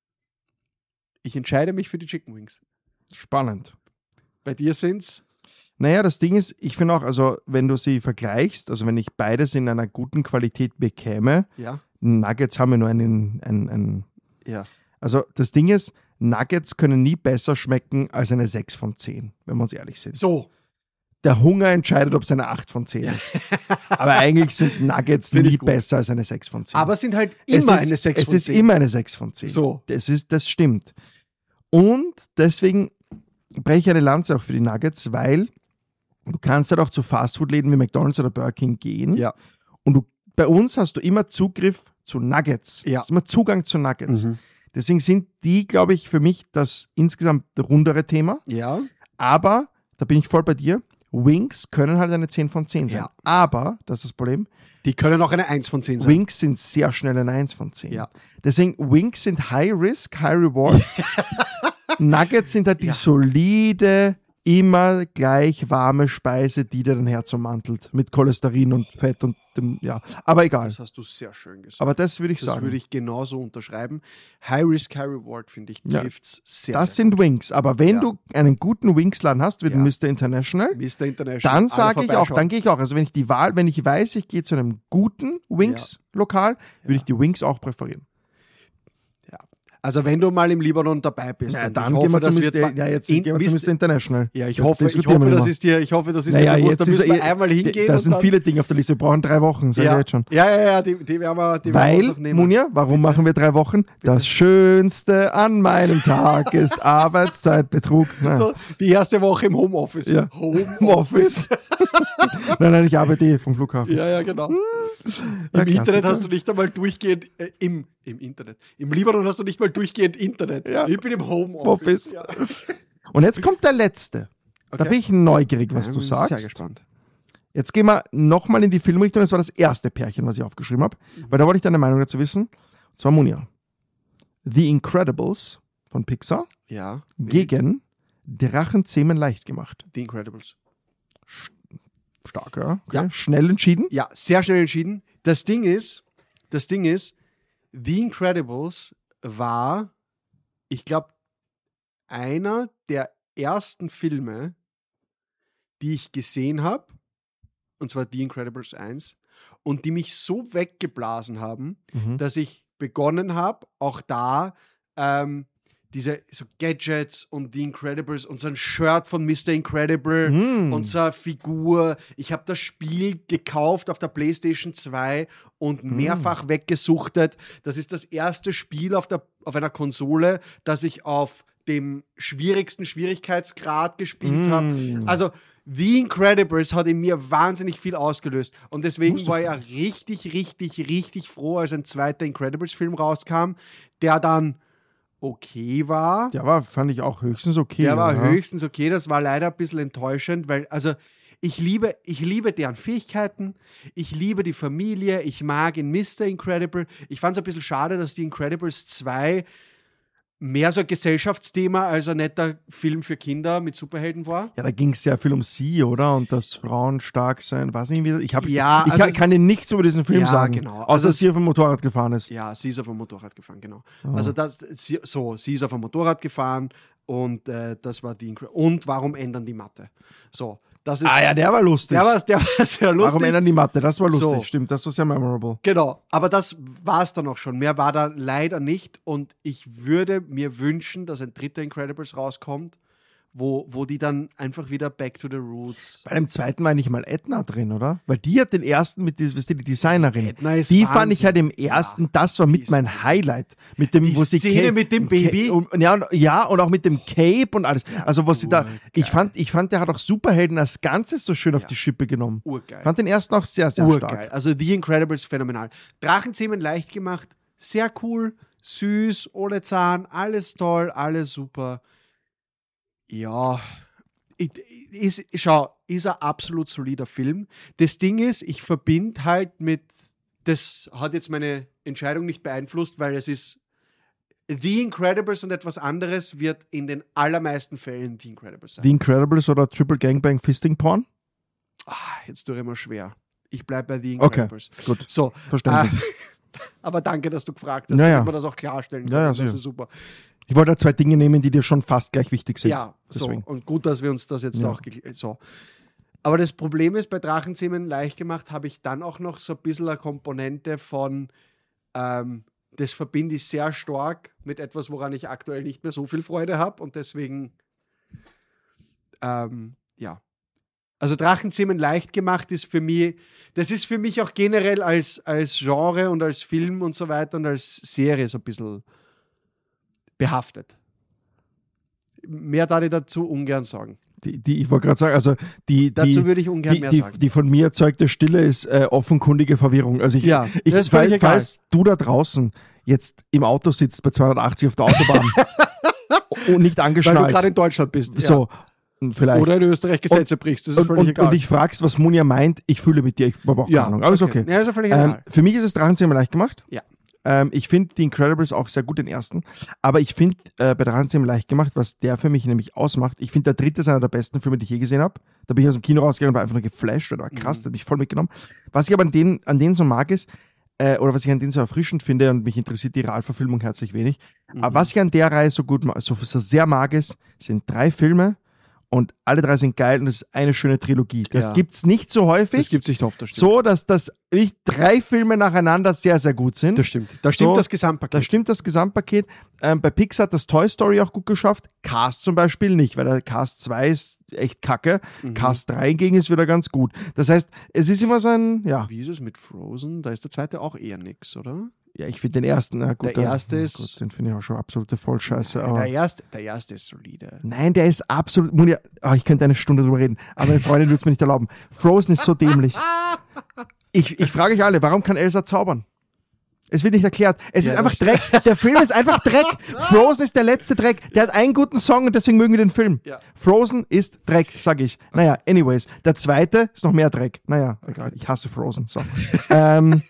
Ich entscheide mich für die Chicken Wings. Spannend. Bei dir sind es? Naja, das Ding ist, ich finde auch, also wenn du sie vergleichst, also wenn ich beides in einer guten Qualität bekäme, Ja. Nuggets haben ja nur einen, einen, einen Ja. also das Ding ist, Nuggets können nie besser schmecken als eine sechs von zehn, wenn wir uns ehrlich sind. So. Der Hunger entscheidet, ob es eine acht von zehn Ja. ist. Aber eigentlich sind Nuggets Finde ich nie gut. besser als eine sechs von zehn. Aber es sind halt Es immer ist, eine sechs Es von ist zehn. immer eine sechs von zehn. So. Das, ist, das stimmt. Und deswegen breche ich eine Lanze auch für die Nuggets, weil du kannst halt auch zu Fastfood-Läden wie McDonald's oder Burger King gehen. Ja. Und du, bei uns hast du immer Zugriff zu Nuggets. Ja. Du hast immer Zugang zu Nuggets. Mhm. Deswegen sind die, glaube ich, für mich das insgesamt rundere Thema. Ja. Aber, da bin ich voll bei dir, Wings können halt eine zehn von zehn sein. Ja. Aber, das ist das Problem, Die können auch eine eins von zehn sein. Wings sind sehr schnell eine eins von zehn. Ja. Deswegen, Wings sind High Risk, High Reward. Nuggets sind halt die Ja. solide immer gleich warme Speise, die dir dein Herz ummantelt. Mit Cholesterin und Fett und dem, ja. Aber egal. Das hast du sehr schön gesagt. Aber das würde ich das sagen. Das würde ich genauso unterschreiben. High Risk, High Reward, finde ich, Ja. trifft es sehr, Das sehr sind Wings. Aber wenn Ja. du einen guten Wingsladen hast, wie den Ja. Mister International, gut. Mister International. dann alle sage ich auch, vorbeischauen. dann gehe ich auch. Also wenn ich die Wahl, wenn ich weiß, ich gehe zu einem guten Wings-Lokal, würde ich die Wings auch präferieren. Also wenn du mal im Libanon dabei bist, Ja, und dann ich hoffe, gehen wir das zum wird Mister mal- Ja, jetzt in- gehen wir zu Mister- Mister International. Ja, ich Jetzt hoffe, ich diskutieren hoffe, wir das nicht ist dir, ich hoffe, das ist Naja, dir bewusst. jetzt Da ist müssen wir er- einmal hingehen. Da und sind dann, viele Dinge auf der Liste. Wir brauchen drei Wochen, sag ich ja, jetzt schon. ja, ja, ja, die, die werden wir, die werden wir Weil, uns auch nehmen. Munja, warum machen wir drei Wochen? Das Schönste an meinem Tag ist Arbeitszeitbetrug. Na, So, die erste Woche im Homeoffice. Ja. Homeoffice. nein, nein, ich arbeite eh vom Flughafen. Ja, ja, genau. Ja, Im Klassiker. Internet hast du nicht einmal durchgehend, äh, im, im Internet, im Libanon hast du nicht mal durchgehend Internet. Ja. Ich bin im Homeoffice. Office. Ja. Und jetzt kommt der letzte. Da bin ich neugierig, was Ja, du bin Sehr sagst. gespannt. Jetzt gehen wir nochmal in die Filmrichtung. Das war das erste Pärchen, was ich aufgeschrieben habe. Weil da wollte ich deine Meinung dazu wissen. Und zwar Munja. The Incredibles von Pixar Ja. gegen Drachenzähmen leicht gemacht. The Incredibles. Stark, ja. Okay. Ja. Schnell entschieden. Ja, sehr schnell entschieden. Das Ding ist, das Ding ist, The Incredibles war, ich glaube, einer der ersten Filme, die ich gesehen habe, und zwar The Incredibles eins, und die mich so weggeblasen haben, Mhm. dass ich begonnen habe, auch da ähm, diese so Gadgets und The Incredibles und so ein Shirt von Mister Incredible Mm. und so eine Figur. Ich habe das Spiel gekauft auf der PlayStation zwei und mehrfach weggesuchtet. Das ist das erste Spiel auf, der, auf einer Konsole, das ich auf dem schwierigsten Schwierigkeitsgrad gespielt Mm. habe. Also The Incredibles hat in mir wahnsinnig viel ausgelöst. Und deswegen Musst du war ich ja richtig, richtig, richtig froh, als ein zweiter Incredibles-Film rauskam, der dann okay war. Der war, fand ich auch höchstens okay. Der war ja. höchstens okay. Das war leider ein bisschen enttäuschend, weil, also, ich liebe, ich liebe deren Fähigkeiten, ich liebe die Familie, ich mag in Mister Incredible. Ich fand es ein bisschen schade, dass die Incredibles zwei mehr so ein Gesellschaftsthema als ein netter Film für Kinder mit Superhelden war. Ja, da ging es sehr viel um sie, oder? Und dass Frauen stark sein. Weiß nicht, wie. Ich, hab, Ja, ich also kann, kann dir nichts über diesen Film Ja, sagen. genau. Außer, Also dass sie auf dem Motorrad gefahren ist. Ja, sie ist auf dem Motorrad gefahren, genau. Also das, sie, so, sie ist auf dem Motorrad gefahren und äh, das war die Incre- Und warum ändern die Mathe? So, das ist. Ah ja, der war lustig. der war, der war sehr lustig. Warum ändern die Mathe? Das war lustig, So. stimmt. Das war sehr memorable. Genau, aber das war es dann auch schon. Mehr war da leider nicht und ich würde mir wünschen, dass ein dritter Incredibles rauskommt, wo, wo die dann einfach wieder back to the roots. Bei dem zweiten war nicht mal Edna drin, oder? Weil die hat den ersten mit, dis- weißt du, die Designerin. Edna ist die Wahnsinn. fand ich halt im ersten, Ja, das war die mit ist mein Wahnsinn. Highlight. Mit dem, Die wo sie Szene mit dem im Baby. Ca- und, ja, und, ja, und auch mit dem Cape und alles. Also, was sie da, urgeil. ich fand, ich fand, der hat auch Superhelden als Ganzes so schön auf die Schippe genommen. Urgeil. Fand den ersten auch sehr, sehr Urgeil. stark. Also The Incredibles phänomenal. Drachenzähmen leicht gemacht, sehr cool, süß, ohne Zahn, alles toll, alles super. Ja, ich- ist, schau, ist ein absolut solider Film. Das Ding ist, ich verbinde halt mit, das hat jetzt meine Entscheidung nicht beeinflusst, weil es ist The Incredibles und etwas anderes wird in den allermeisten Fällen The Incredibles sein. The Incredibles oder Triple Gangbang Fisting Porn? Ah, jetzt tue ich immer schwer. Ich bleibe bei The Okay, Incredibles. gut. So, Verständlich. äh, aber danke, dass du gefragt hast, Ja, ja. dass wir das auch klarstellen können. Ja, ja, das sicher. ist super. Ich wollte da zwei Dinge nehmen, die dir schon fast gleich wichtig sind. Ja, so. Deswegen. Und gut, dass wir uns das jetzt Ja. auch geklärt so. Aber das Problem ist, bei Drachenzähmen leicht gemacht, habe ich dann auch noch so ein bisschen eine Komponente von, ähm, das verbinde ich sehr stark mit etwas, woran ich aktuell nicht mehr so viel Freude habe und deswegen, ähm, ja. Also Drachenzähmen leicht gemacht ist für mich, das ist für mich auch generell als, als Genre und als Film und so weiter und als Serie so ein bisschen behaftet. Mehr darf ich dazu ungern sagen. Die, die, ich wollte gerade sagen, also die, Dazu die, würde ich ungern die, mehr die, sagen. die von mir erzeugte Stille ist äh, offenkundige Verwirrung. Also ich, Ja, ich, das ist fall- völlig egal. falls du da draußen jetzt im Auto sitzt bei zweihundertachtzig auf der Autobahn und nicht Weil du angeschnallt, gerade in Deutschland bist. so vielleicht. Oder in Österreich Gesetze brichst. Das ist und, völlig und, egal. und ich fragst, was Munja meint, ich fühle mit dir, ich habe auch keine ja, Ahnung, aber ist okay. Ja, ist ja völlig Ähm, egal. für mich ist es Drachenzähmen leicht gemacht. Ja. Ähm, ich finde The Incredibles auch sehr gut, den ersten. Aber ich finde, äh, bei der Hand ziemlich leicht gemacht, was der für mich nämlich ausmacht. Ich finde, der dritte ist einer der besten Filme, die ich je gesehen habe. Da bin ich aus dem Kino rausgegangen und war einfach nur geflasht. Oder war krass, Mhm. der hat mich voll mitgenommen. Was ich aber an denen, an denen so mag ist, äh, oder was ich an denen so erfrischend finde, und mich interessiert die Realverfilmung herzlich wenig, Mhm. aber was ich an der Reihe so gut, ma- so, so sehr mag, ist, sind drei Filme und alle drei sind geil und es ist eine schöne Trilogie. Das Ja. gibt's nicht so häufig. Das gibt es nicht oft, das stimmt. So, dass das wirklich drei Filme nacheinander sehr, sehr gut sind. Das stimmt. Da stimmt So, das Gesamtpaket. Da stimmt das Gesamtpaket. Ähm, bei Pixar hat das Toy Story auch gut geschafft. Cast zum Beispiel nicht, weil der Cast zwei ist echt kacke. Mhm. Cast drei hingegen ist wieder ganz gut. Das heißt, es ist immer so ein, ja, Wie ist es mit Frozen? Da ist der zweite auch eher nix, oder? ja ich finde den ersten, na gut, Der erste ja, ist- gut, den finde ich auch schon absolute Vollscheiße. Aber Der erste, der erste ist solide. nein, der ist absolut, Munja, oh, ich könnte eine Stunde drüber reden, aber meine Freundin würde es mir nicht erlauben. Frozen ist so dämlich. Ich, ich frage euch alle, warum kann Elsa zaubern? Es wird nicht erklärt. Es Ja, ist einfach das Dreck. Der Film ist einfach Dreck. Frozen ist der letzte Dreck. Der hat einen guten Song und deswegen mögen wir den Film. Ja. Frozen ist Dreck, sag ich. Naja, anyways. Der zweite ist noch mehr Dreck. Naja, egal. Ich hasse Frozen. So. ähm,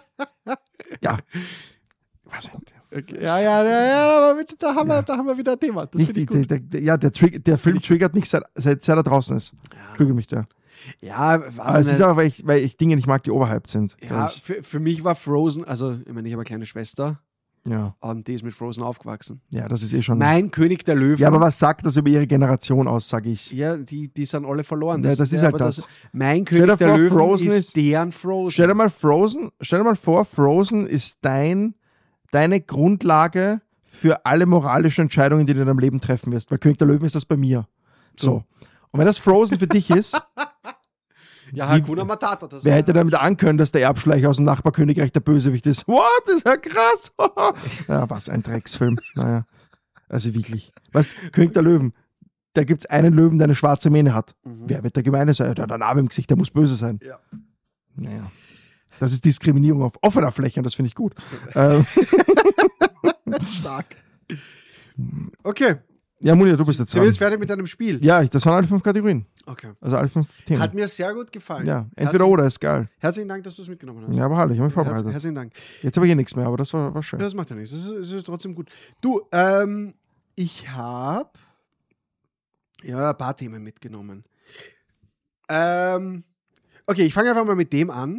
ja. Was denn? Okay. Ja, ja, ja, ja, aber bitte, da, haben wir, da haben wir wieder ein Thema. Das Nicht, finde ich die, gut. der, der, ja, der, Trigger, der Film triggert mich seit, seit, seit er draußen ist. Triggert mich der. Ja, Aber also es ist aber, weil ich, weil ich Dinge nicht mag, die overhyped sind. ja glaub ich. für, für mich war Frozen, also ich meine, ich habe eine kleine Schwester ja. und die ist mit Frozen aufgewachsen. Ja, das ist eh schon. Mein König der Löwen. Ja, aber was sagt das über ihre Generation aus, sag ich? Ja, die, die sind alle verloren. Ja, das ist halt aber das. Mein Stell dir König der vor, Löwen Frozen ist, ist- deren Frozen. Stell dir mal Frozen, stell dir mal vor, Frozen ist dein, deine Grundlage für alle moralischen Entscheidungen, die du in deinem Leben treffen wirst. Weil König der Löwen ist das bei mir. So. Und wenn das Frozen für dich ist, ja, Wie- Hakuna Matata. Das wer hätte damit ankönnen, dass der Erbschleicher aus dem Nachbarkönigreich der Bösewicht ist? What? Das ist ja krass. Ja, was ein Drecksfilm. Naja. Also wirklich. Was? König der Löwen. Da gibt es einen Löwen, der eine schwarze Mähne hat. Mhm. Wer wird der Gemeine sein? Der hat einen Arm im Gesicht, der muss böse sein. Ja. Naja. Das ist Diskriminierung auf offener Fläche und das finde ich gut. Ähm, Stark. Okay, ja, Munir, du bist jetzt sind wir dran. jetzt fertig mit deinem Spiel? Ja, ich, das waren alle fünf Kategorien. Okay. Also alle fünf Themen. Hat mir sehr gut gefallen. ja, entweder Herzlichen, oder, ist geil. Herzlichen Dank, dass du es mitgenommen hast. Ja, aber halt, ich habe mich Herz, vorbereitet. herzlichen Dank. Jetzt habe ich hier nichts mehr, aber das war, war schön. Das macht ja nichts. Das ist, das ist trotzdem gut. Du, ähm, ich habe ja ein paar Themen mitgenommen. Ähm, okay, ich fange einfach mal mit dem an.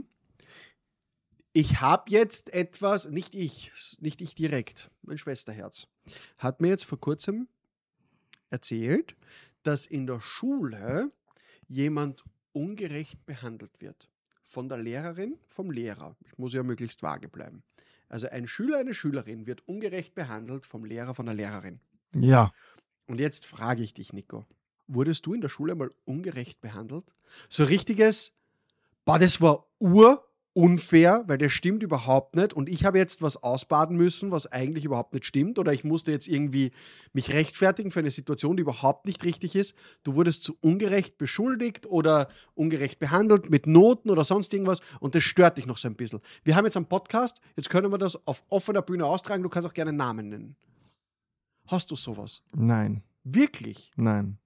Ich habe jetzt etwas, nicht ich, nicht ich direkt, mein Schwesterherz, hat mir jetzt vor kurzem erzählt, dass in der Schule jemand ungerecht behandelt wird. Von der Lehrerin, vom Lehrer. Ich muss ja möglichst vage bleiben. Also ein Schüler, eine Schülerin wird ungerecht behandelt vom Lehrer, von der Lehrerin. Ja. Und jetzt frage ich dich, Nico, wurdest du in der Schule mal ungerecht behandelt? So richtiges, boah, das war urunfair, weil das stimmt überhaupt nicht und ich habe jetzt was ausbaden müssen, was eigentlich überhaupt nicht stimmt oder ich musste jetzt irgendwie mich rechtfertigen für eine Situation, die überhaupt nicht richtig ist. Du wurdest zu ungerecht beschuldigt oder ungerecht behandelt mit Noten oder sonst irgendwas und das stört dich noch so ein bisschen. Wir haben jetzt einen Podcast, jetzt können wir das auf offener Bühne austragen, du kannst auch gerne Namen nennen. Hast du sowas? Nein. Wirklich? Nein.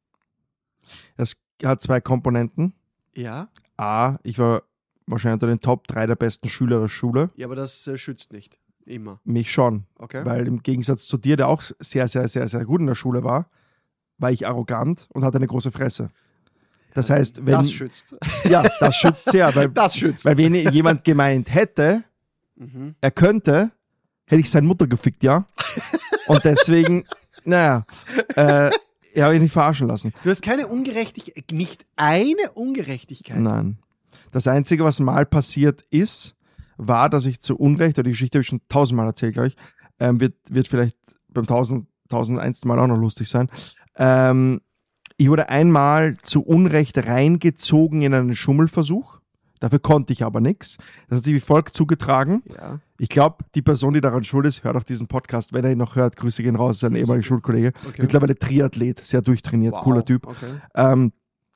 Es hat zwei Komponenten. Ja? A, ich war wahrscheinlich unter den Top drei der besten Schüler der Schule. Ja, aber das äh, schützt nicht. Immer. Mich schon. Okay? Weil im Gegensatz zu dir, der auch sehr, sehr, sehr, sehr gut in der Schule war, war ich arrogant und hatte eine große Fresse. Das heißt, wenn... das schützt. Ja, das schützt sehr, weil, Das schützt. weil wenn jemand gemeint hätte, Mhm. er könnte, hätte ich seine Mutter gefickt, ja? Und deswegen, naja, äh, er habe ich nicht verarschen lassen. Du hast keine Ungerechtigkeit, nicht eine Ungerechtigkeit. Nein. Das Einzige, was mal passiert ist, war, dass ich zu Unrecht, oder die Geschichte habe ich schon tausendmal erzählt, glaube ich, ähm, wird, wird vielleicht beim tausend, tausendeinsten Mal auch noch lustig sein. Ähm, ich wurde einmal zu Unrecht reingezogen in einen Schummelversuch. Dafür konnte ich aber nichts. Das hat sich wie folgt zugetragen. Ja. Ich glaube, die Person, die daran schuld ist, hört auch diesen Podcast. Wenn er ihn noch hört, Grüße gehen raus, ist ein ehemaliger Schulkollege. Okay. Mittlerweile Triathlet, sehr durchtrainiert, Wow. cooler Typ. Okay. Ähm,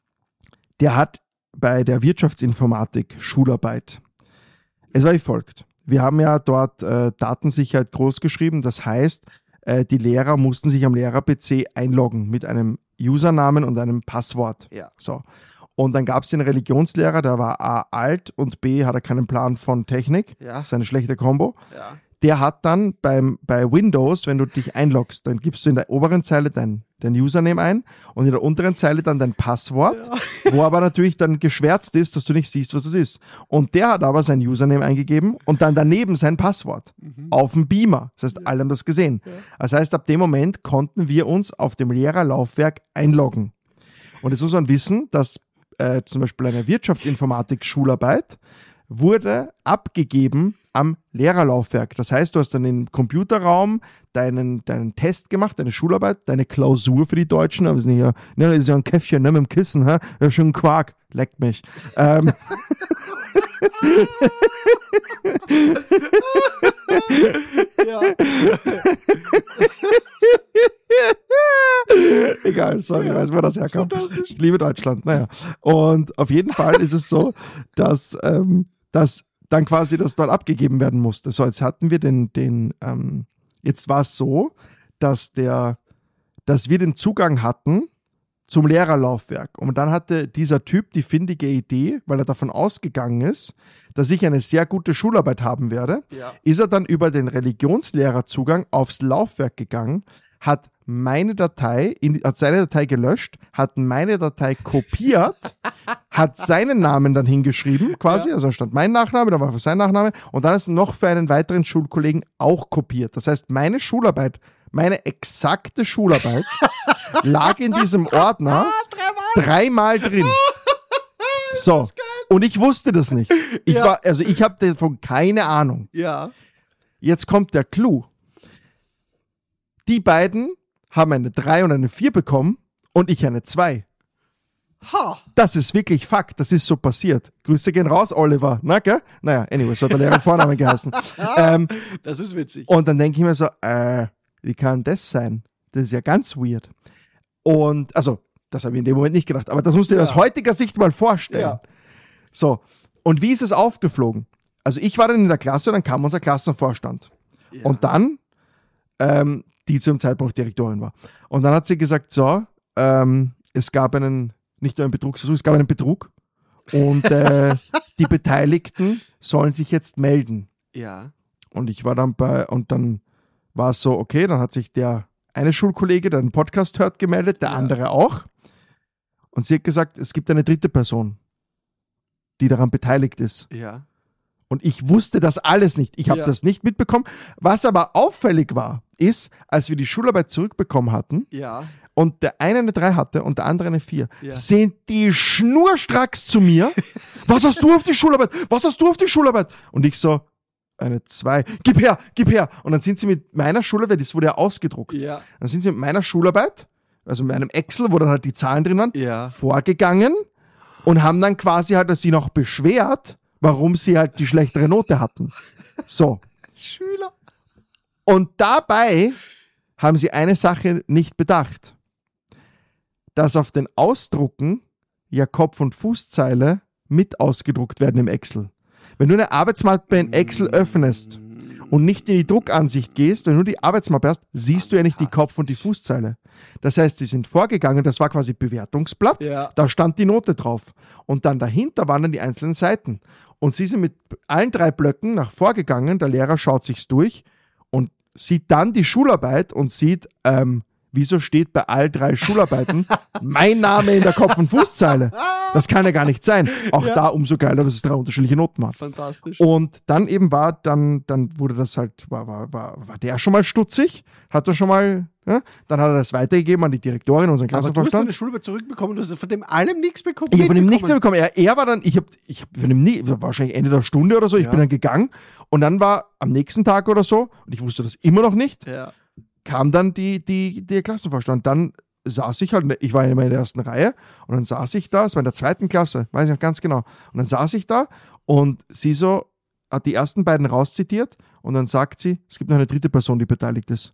der hat bei der Wirtschaftsinformatik Schularbeit. Es war wie folgt. Wir haben ja dort äh, Datensicherheit groß geschrieben. Das heißt, äh, die Lehrer mussten sich am Lehrer-P C einloggen mit einem Usernamen und einem Passwort. Ja. So. Und dann gab es den Religionslehrer, der war A alt und B hat er keinen Plan von Technik. Ja. Das ist eine schlechte Kombo. Ja. der hat dann beim, bei Windows, wenn du dich einloggst, dann gibst du in der oberen Zeile dein, dein Username ein und in der unteren Zeile dann dein Passwort, ja. wo aber natürlich dann geschwärzt ist, dass du nicht siehst, was es ist. Und der hat aber sein Username eingegeben und dann daneben sein Passwort mhm. auf dem Beamer. Das heißt, ja. alle haben das gesehen. Ja. Das heißt, ab dem Moment konnten wir uns auf dem Lehrerlaufwerk einloggen. Und jetzt muss man wissen, dass äh, zum Beispiel eine Wirtschaftsinformatik-Schularbeit wurde abgegeben am Lehrerlaufwerk. Das heißt, du hast dann im Computerraum deinen, deinen Test gemacht, deine Schularbeit, deine Klausur für die Deutschen. Aber das ist nicht, ja, ne, das ist ja ein Käffchen, ne, mit dem Kissen, hä? Ja, schon ein Quark, leckt mich. Ähm. ja. Egal, sorry, ja, weiß, wo das herkommt. Ich liebe Deutschland, naja. Und auf jeden Fall ist es so, dass, ähm, dass dann quasi das dort abgegeben werden musste. So, jetzt hatten wir den, den ähm, jetzt war es so, dass der, dass wir den Zugang hatten zum Lehrerlaufwerk. Und dann hatte dieser Typ die findige Idee, weil er davon ausgegangen ist, dass ich eine sehr gute Schularbeit haben werde, ja. ist er dann über den Religionslehrerzugang aufs Laufwerk gegangen, hat meine Datei, in, hat seine Datei gelöscht, hat meine Datei kopiert, hat seinen Namen dann hingeschrieben, quasi, ja. also stand mein Nachname, dann war für sein Nachname und dann ist noch für einen weiteren Schulkollegen auch kopiert. Das heißt, meine Schularbeit, meine exakte Schularbeit lag in diesem Ordner dreimal drin. So, und ich wusste das nicht. Ich ja. war, also ich habe davon keine Ahnung. Ja. Jetzt kommt der Clou. Die beiden haben eine drei und eine vier bekommen und ich eine zwei. Ha. Das ist wirklich Fakt, das ist so passiert. Grüße gehen raus, Oliver. Na, gell? Naja, anyway, so hat der Lehrer Vornamen geheißen. ähm, das ist witzig. Und dann denke ich mir so, äh, wie kann das sein? Das ist ja ganz weird. Und, also, das habe ich in dem Moment nicht gedacht, aber das musst du dir ja. aus heutiger Sicht mal vorstellen. Ja. So, und wie ist es aufgeflogen? Also ich war dann in der Klasse und dann kam unser Klassenvorstand. Ja. Und dann, ähm, die zu dem Zeitpunkt Direktorin war. Und dann hat sie gesagt, so, ähm, es gab einen, nicht nur einen Betrugsversuch, es gab einen Betrug und äh, die Beteiligten sollen sich jetzt melden. Ja. Und ich war dann bei, und dann war es so, okay, dann hat sich der eine Schulkollege, der einen Podcast hört, gemeldet, der ja. andere auch. Und sie hat gesagt, es gibt eine dritte Person, die daran beteiligt ist. Ja. Und ich wusste das alles nicht. Ich habe ja. das nicht mitbekommen. Was aber auffällig war, ist, als wir die Schularbeit zurückbekommen hatten ja. und der eine eine drei hatte und der andere eine vier, ja. sind die schnurstracks zu mir. Was hast du auf die Schularbeit? Was hast du auf die Schularbeit? Und ich so, eine zwei. Gib her, gib her. Und dann sind sie mit meiner Schularbeit, das wurde ja ausgedruckt, ja. dann sind sie mit meiner Schularbeit, also mit einem Excel, wo dann halt die Zahlen drin waren, ja. vorgegangen und haben dann quasi halt sie noch beschwert, warum sie halt die schlechtere Note hatten. So. Schüler. Und dabei haben sie eine Sache nicht bedacht. Dass auf den Ausdrucken ja Kopf- und Fußzeile mit ausgedruckt werden im Excel. Wenn du eine Arbeitsmappe in Excel öffnest und nicht in die Druckansicht gehst, wenn du die Arbeitsmappe hast, siehst du ja nicht die Kopf- und die Fußzeile. Das heißt, sie sind vorgegangen, das war quasi Bewertungsblatt, ja. da stand die Note drauf. Und dann dahinter waren dann die einzelnen Seiten. Und sie sind mit allen drei Blöcken nach vorgegangen, der Lehrer schaut sich's durch und sieht dann die Schularbeit und sieht, ähm, wieso steht bei all drei Schularbeiten mein Name in der Kopf- und Fußzeile? Das kann ja gar nicht sein. Auch ja. da umso geiler, dass es drei unterschiedliche Noten waren. Fantastisch. Und dann eben war, dann, dann wurde das halt, war, war, war, war der schon mal stutzig, hat er schon mal, ja? Dann hat er das weitergegeben an die Direktorin, unseren Klassenvorstand. Aber du hast deine Schularbeit zurückbekommen, du hast von dem allem nichts bekommen. Ich habe von ihm nichts mehr bekommen. Er, er war dann, ich habe ich hab von ihm nie, wahrscheinlich Ende der Stunde oder so, ich ja. bin dann gegangen und dann war am nächsten Tag oder so, und ich wusste das immer noch nicht, ja. kam dann die, die, der Klassenvorstand. Dann saß ich halt, ich war immer in der ersten Reihe und dann saß ich da, es war in der zweiten Klasse, weiß ich noch ganz genau. Und dann saß ich da und sie so hat die ersten beiden rauszitiert und dann sagt sie, es gibt noch eine dritte Person, die beteiligt ist.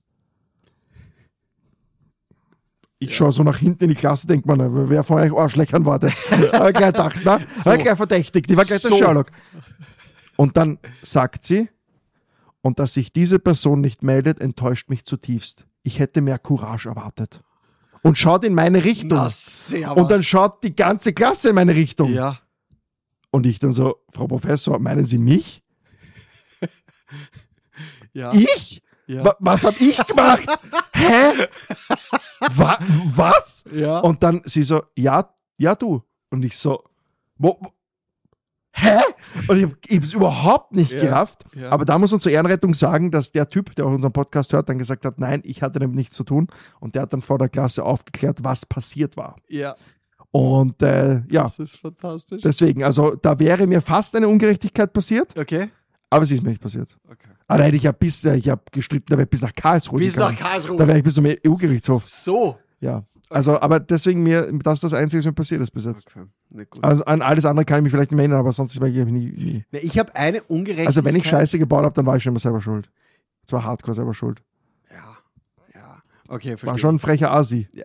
Ich ja. schaue so nach hinten in die Klasse, denkt man, wer von euch Arschlöchern war das? Habe ich gleich gedacht, ne? So. Habe ich gleich verdächtigt, die war gleich so. Der Sherlock. Und dann sagt sie, und dass sich diese Person nicht meldet, enttäuscht mich zutiefst. Ich hätte mehr Courage erwartet. Und schaut in meine Richtung. Na, servus. Und dann schaut die ganze Klasse in meine Richtung. Ja. Und ich dann so, Frau Professor, meinen Sie mich? Ja. Ich? Ja. Wa- Was hab ich gemacht? Hä? Wa- was? Ja. Und dann sie so, ja, ja du. Und ich so, wo, wo? Hä? Und ich, hab- ich hab's überhaupt nicht Ja, gerafft. ja. Aber da muss man zur Ehrenrettung sagen, dass der Typ, der auch unseren Podcast hört, dann gesagt hat, nein, ich hatte damit nichts zu tun. Und der hat dann vor der Klasse aufgeklärt, was passiert war. Ja, Und äh, ja, das ist fantastisch. deswegen, also da wäre mir fast eine Ungerechtigkeit passiert, Okay. aber es ist mir nicht passiert. okay. Aber da hätte ich ja bis, äh, ich habe gestritten, da wäre ich bis nach Karlsruhe Bis gegangen. nach Karlsruhe. Da wäre ich bis zum E U-Gerichtshof. So. Ja. Also, aber deswegen mir, das ist das Einzige, was mir passiert ist bis jetzt. Okay. Na gut. Also an alles andere kann ich mich vielleicht nicht mehr erinnern, aber sonst ist mir eigentlich nie, nie. Na, ich habe eine Ungerechtigkeit. Also wenn ich Scheiße gebaut habe, dann war ich schon immer selber schuld. Es war hardcore selber schuld. Ja, ja. Okay, verstehe. War schon ein frecher Asi. Ja.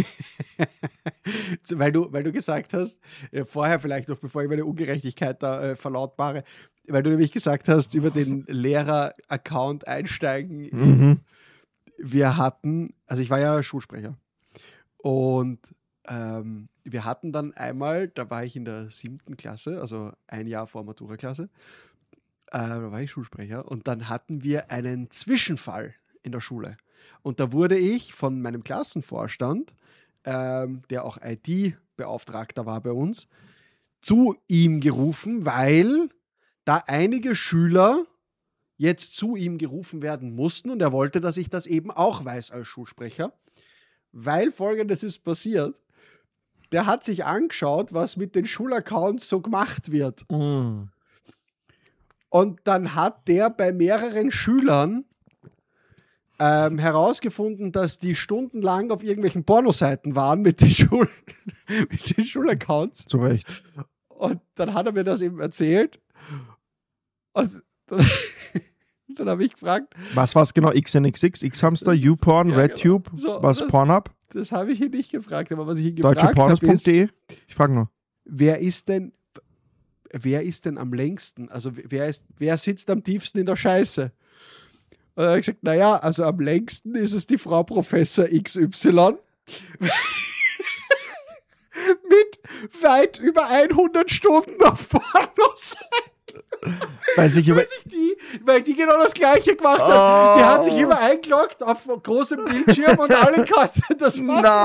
weil, du, weil du gesagt hast, äh, vorher vielleicht noch, bevor ich meine Ungerechtigkeit da äh, verlautbare, weil du nämlich gesagt hast, über den Lehrer-Account einsteigen. Mhm. Wir hatten, also ich war ja Schulsprecher und ähm, wir hatten dann einmal, da war ich in der siebten Klasse, also ein Jahr vor Matura-Klasse, äh, da war ich Schulsprecher und dann hatten wir einen Zwischenfall in der Schule. Und da wurde ich von meinem Klassenvorstand, ähm, der auch I T-Beauftragter war bei uns, zu ihm gerufen, weil da einige Schüler jetzt zu ihm gerufen werden mussten und er wollte, dass ich das eben auch weiß als Schulsprecher, weil Folgendes ist passiert. Der hat sich angeschaut, was mit den Schulaccounts so gemacht wird. Mhm. Und dann hat der bei mehreren Schülern ähm, herausgefunden, dass die stundenlang auf irgendwelchen Pornoseiten waren mit den, Schul mit den Schulaccounts. Zu Recht. Und dann hat er mir das eben erzählt. Und dann, dann habe ich gefragt, Was war es genau? X N X X, X-Hamster, YouPorn, Ja, RedTube, genau. So, was das- Pornhub, das habe ich ihn nicht gefragt, aber was ich ihn gefragt habe, ist, deutschepornos.de? Ich frage nur. wer ist denn, wer ist denn am längsten? Also wer, ist, wer sitzt am tiefsten in der Scheiße? Und dann habe ich gesagt, naja, also am längsten ist es die Frau Professor X Y mit weit über hundert Stunden auf Pornos. Weiß ich über. Weil, sich die, weil die genau das Gleiche gemacht hat. Oh. Die hat sich immer eingeloggt auf großem Bildschirm und alle kannten das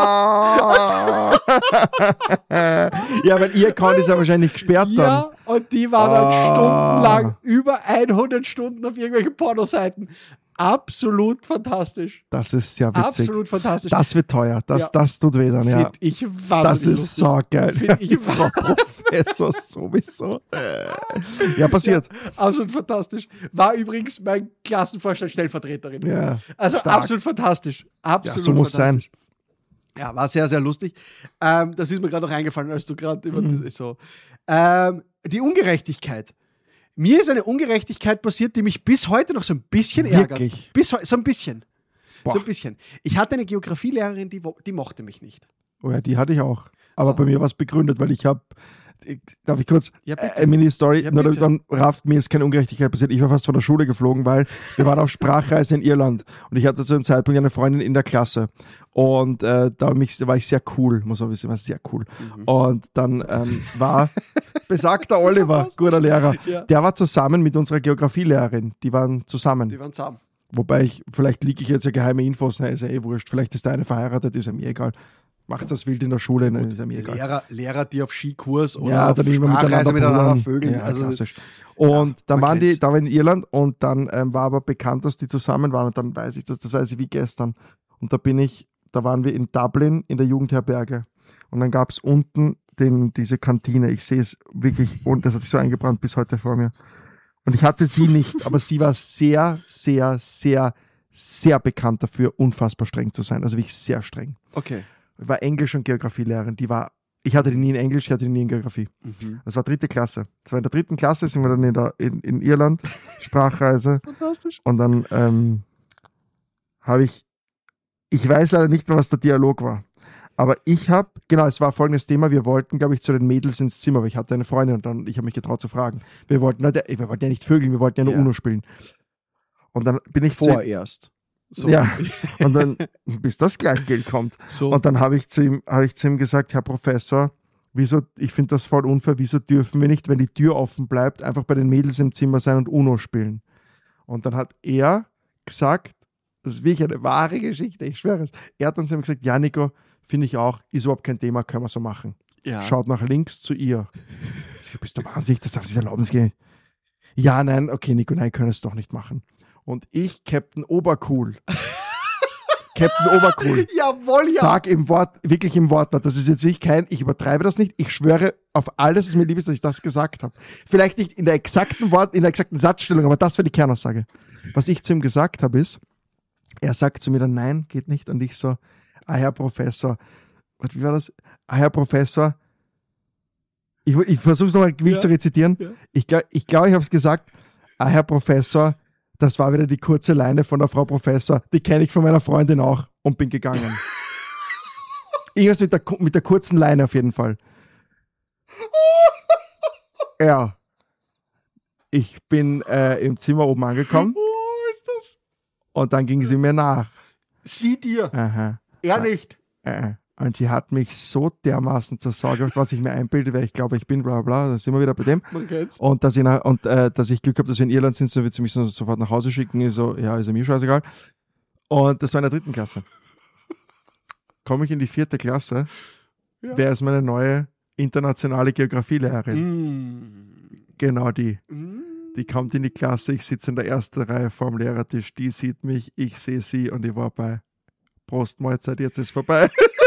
Passwort. Na. Ja, weil ihr Account ist ja wahrscheinlich gesperrt dann. Ja, und die war dann Ah. stundenlang, über hundert Stunden auf irgendwelchen Pornoseiten. Absolut fantastisch. Das ist ja witzig. Absolut fantastisch. Das wird teuer. Das, Ja. das tut weh dann, ja. Finde ich wahnsinnig Das ist lustig. so geil. Find ich Frau Professor sowieso. Äh. Ja, passiert. Absolut fantastisch. War übrigens mein Klassenvorstand Stellvertreterin. Ja. Also stark. absolut fantastisch. Absolut Ja, so muss fantastisch. Ja, war sehr, sehr lustig. Ähm, das ist mir gerade noch eingefallen, als du gerade über Mhm. das so. Ähm, die Ungerechtigkeit. Mir ist eine Ungerechtigkeit passiert, die mich bis heute noch so ein bisschen ärgert. Wirklich? Bis heu- so ein bisschen. Boah. So ein bisschen. Ich hatte eine Geografielehrerin, die, wo- die mochte mich nicht. Oh ja, die hatte ich auch. Aber So. bei mir war es begründet, weil ich habe. Darf ich kurz Ja, bitte. äh, eine Mini-Story? Ja, Nur bitte. dann rafft, mir ist keine Ungerechtigkeit passiert. Ich war fast von der Schule geflogen, weil wir waren auf Sprachreise in Irland und ich hatte zu dem Zeitpunkt eine Freundin in der Klasse. Und äh, da mich, war ich sehr cool, muss man wissen, war sehr cool. Mhm. Und dann ähm, war besagter Oliver, guter Lehrer, Ja. der war zusammen mit unserer Geografielehrerin. Die waren zusammen. Die waren zusammen. Wobei ich, vielleicht liege ich jetzt ja geheime Infos, na, ist ja eh wurscht. Vielleicht ist der eine verheiratet, ist ja mir egal. Macht das wild in der Schule, ne, ist ja mir egal. Lehrer, Lehrer, die auf Skikurs oder Ja, auf dann immer Sprachreise miteinander miteinander pudern. vögeln. Ja, also, klassisch. Und dann man waren die, kennt's. da war in Irland und dann ähm, war aber bekannt, dass die zusammen waren und dann weiß ich das, das weiß ich wie gestern. Und da bin ich, da waren wir in Dublin in der Jugendherberge und dann gab es unten den, diese Kantine. Ich sehe es wirklich und das hat sich so eingebrannt bis heute vor mir. Und ich hatte sie nicht, aber sie war sehr, sehr, sehr, sehr bekannt dafür, unfassbar streng zu sein. Also wirklich sehr streng. okay. War Englisch- und Geografielehrerin. Die war, ich hatte die nie in Englisch, ich hatte die nie in Geografie. Mhm. Das war dritte Klasse. Das war in der dritten Klasse, sind wir dann in, der, in, in Irland, Sprachreise. Fantastisch. Und dann ähm, habe ich, ich weiß leider nicht mehr, was der Dialog war. Aber ich habe, genau, es war folgendes Thema, wir wollten, glaube ich, zu den Mädels ins Zimmer, weil ich hatte eine Freundin und dann, ich habe mich getraut zu fragen. Wir wollten, na, wir wollten ja nicht vögeln, wir wollten ja nur Ja. Uno spielen. Und dann bin ich zu, Vorerst. So. ja, und dann, bis das Kleingeld kommt. So. Und dann habe ich, zu ihm- habe ich zu ihm gesagt, Herr Professor, wieso, ich finde das voll unfair, wieso dürfen wir nicht, wenn die Tür offen bleibt, einfach bei den Mädels im Zimmer sein und Uno spielen? Und dann hat er gesagt, das ist wirklich eine wahre Geschichte, ich schwöre es. Er hat dann zu ihm gesagt, ja Nico, finde ich auch, ist überhaupt kein Thema, können wir so machen. Ja. Schaut nach links zu ihr. Sie, bist du wahnsinnig, das darf sich erlauben. Das geht. Ja, nein, okay, Nico, nein, können es doch nicht machen. Und ich, Captain Obercool, Captain Obercool, Jawohl, ja. sag im Wort, wirklich im Wortlaut, das ist jetzt wirklich kein, ich übertreibe das nicht, ich schwöre auf alles, was mir lieb ist, dass ich das gesagt habe. Vielleicht nicht in der exakten Wort, in der exakten Satzstellung, aber das war die Kernaussage. Was ich zu ihm gesagt habe ist, er sagt zu mir dann, nein, geht nicht. Und ich so, ah, Herr Professor, wie war das? Ah, Herr Professor, ich, ich versuche es nochmal ja. zu rezitieren. Ja. Ich glaube, ich, glaub, ich habe es gesagt, ah, Herr Professor, das war wieder die kurze Leine von der Frau Professor. Die kenne ich von meiner Freundin auch und bin gegangen. Irgendwas mit der, mit der kurzen Leine auf jeden Fall. Ja. Ich bin äh, im Zimmer oben angekommen. Und dann ging sie mir nach. Sie dir? Aha. Er nicht. Äh, und sie hat mich so dermaßen zur Sorge gemacht, was ich mir einbilde, weil ich glaube, ich bin, bla bla, da sind wir wieder bei dem. Man kennt's. Und, dass ich, nach, und äh, dass ich Glück habe, dass wir in Irland sind, so wird sie mich so, sofort nach Hause schicken, ist so, ja, ist mir scheißegal. Und das war in der dritten Klasse. Komme ich in die vierte Klasse, ja. Wer ist meine neue internationale Geografielehrerin? Mm. Genau die. Mm. Die kommt in die Klasse, ich sitze in der ersten Reihe vorm Lehrertisch, die sieht mich, ich sehe sie und ich war bei Prost, Mahlzeit, jetzt ist vorbei.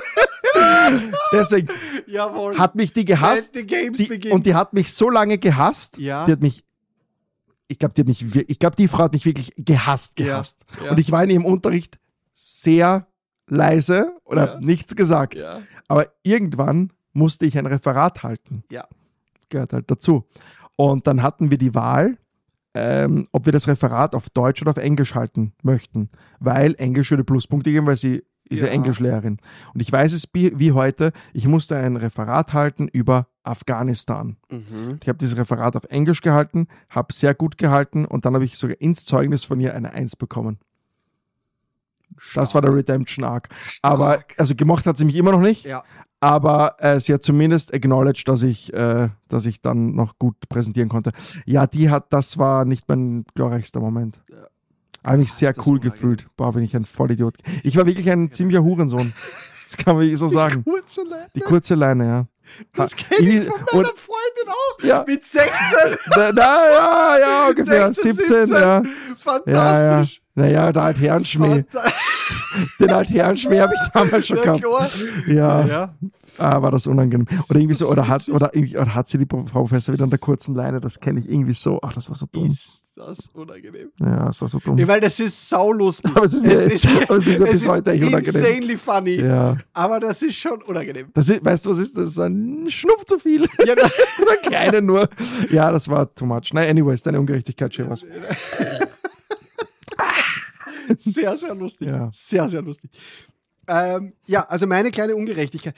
Deswegen Jawohl. Hat mich die gehasst die, und die hat mich so lange gehasst, ja. die hat mich, ich glaube, die hat mich, ich glaube, die Frau hat mich wirklich gehasst, gehasst. Ja. Ja. Und ich war in ihrem Unterricht sehr leise oder ja. nichts gesagt. Ja. Aber irgendwann musste ich ein Referat halten. Ja. Gehört halt dazu. Und dann hatten wir die Wahl, ähm, ob wir das Referat auf Deutsch oder auf Englisch halten möchten. Weil Englisch würde Pluspunkte geben, weil sie ist ja, ja Englischlehrerin. Und ich weiß es wie heute, ich musste ein Referat halten über Afghanistan. Mhm. Ich habe dieses Referat auf Englisch gehalten, habe sehr gut gehalten und dann habe ich sogar ins Zeugnis von ihr eine Eins bekommen. Stark. Das war der Redemption Arc. Aber, also gemacht hat sie mich immer noch nicht. Ja. Aber äh, sie hat zumindest acknowledged, dass ich, äh, dass ich dann noch gut präsentieren konnte. Ja, die hat, das war nicht mein glorreichster Moment. Ja. Habe mich sehr cool gefühlt. Boah, bin ich ein Vollidiot. Ich war wirklich ein ziemlicher Hurensohn. Das kann man wirklich so sagen. Die kurze Leine. Die kurze Leine, ja. Das kenne ich von meiner und, Freundin auch. Ja. Mit sechzehn. Na, na ja, ja, ungefähr. sechzehn, siebzehn, ja. Fantastisch. Ja, ja. Naja, der Altherrenschmäh. Den Altherrenschmäh habe ich damals schon gehabt. Ja. ja. Ah, war das unangenehm. Oder irgendwie so, oder hat, oder, irgendwie, oder hat sie die Frau Professor wieder an der kurzen Leine, das kenne ich irgendwie so. Ach, das war so dumm. Ist das unangenehm. Ja, das war so dumm. Ja, weil das ist saulustig. Aber es ist mir, es ist, aber es ist mir es bis ist heute echt unangenehm. Insanely funny. Ja. Aber das ist schon unangenehm. Das ist, weißt du, was ist das? So ein Schnupf zu viel. Ja, das so ein kleiner nur. Ja, das war too much. Nein, anyways, deine Ungerechtigkeit, Chevas. Sehr, sehr lustig. Ja. Sehr, sehr lustig. Ähm, ja, also meine kleine Ungerechtigkeit.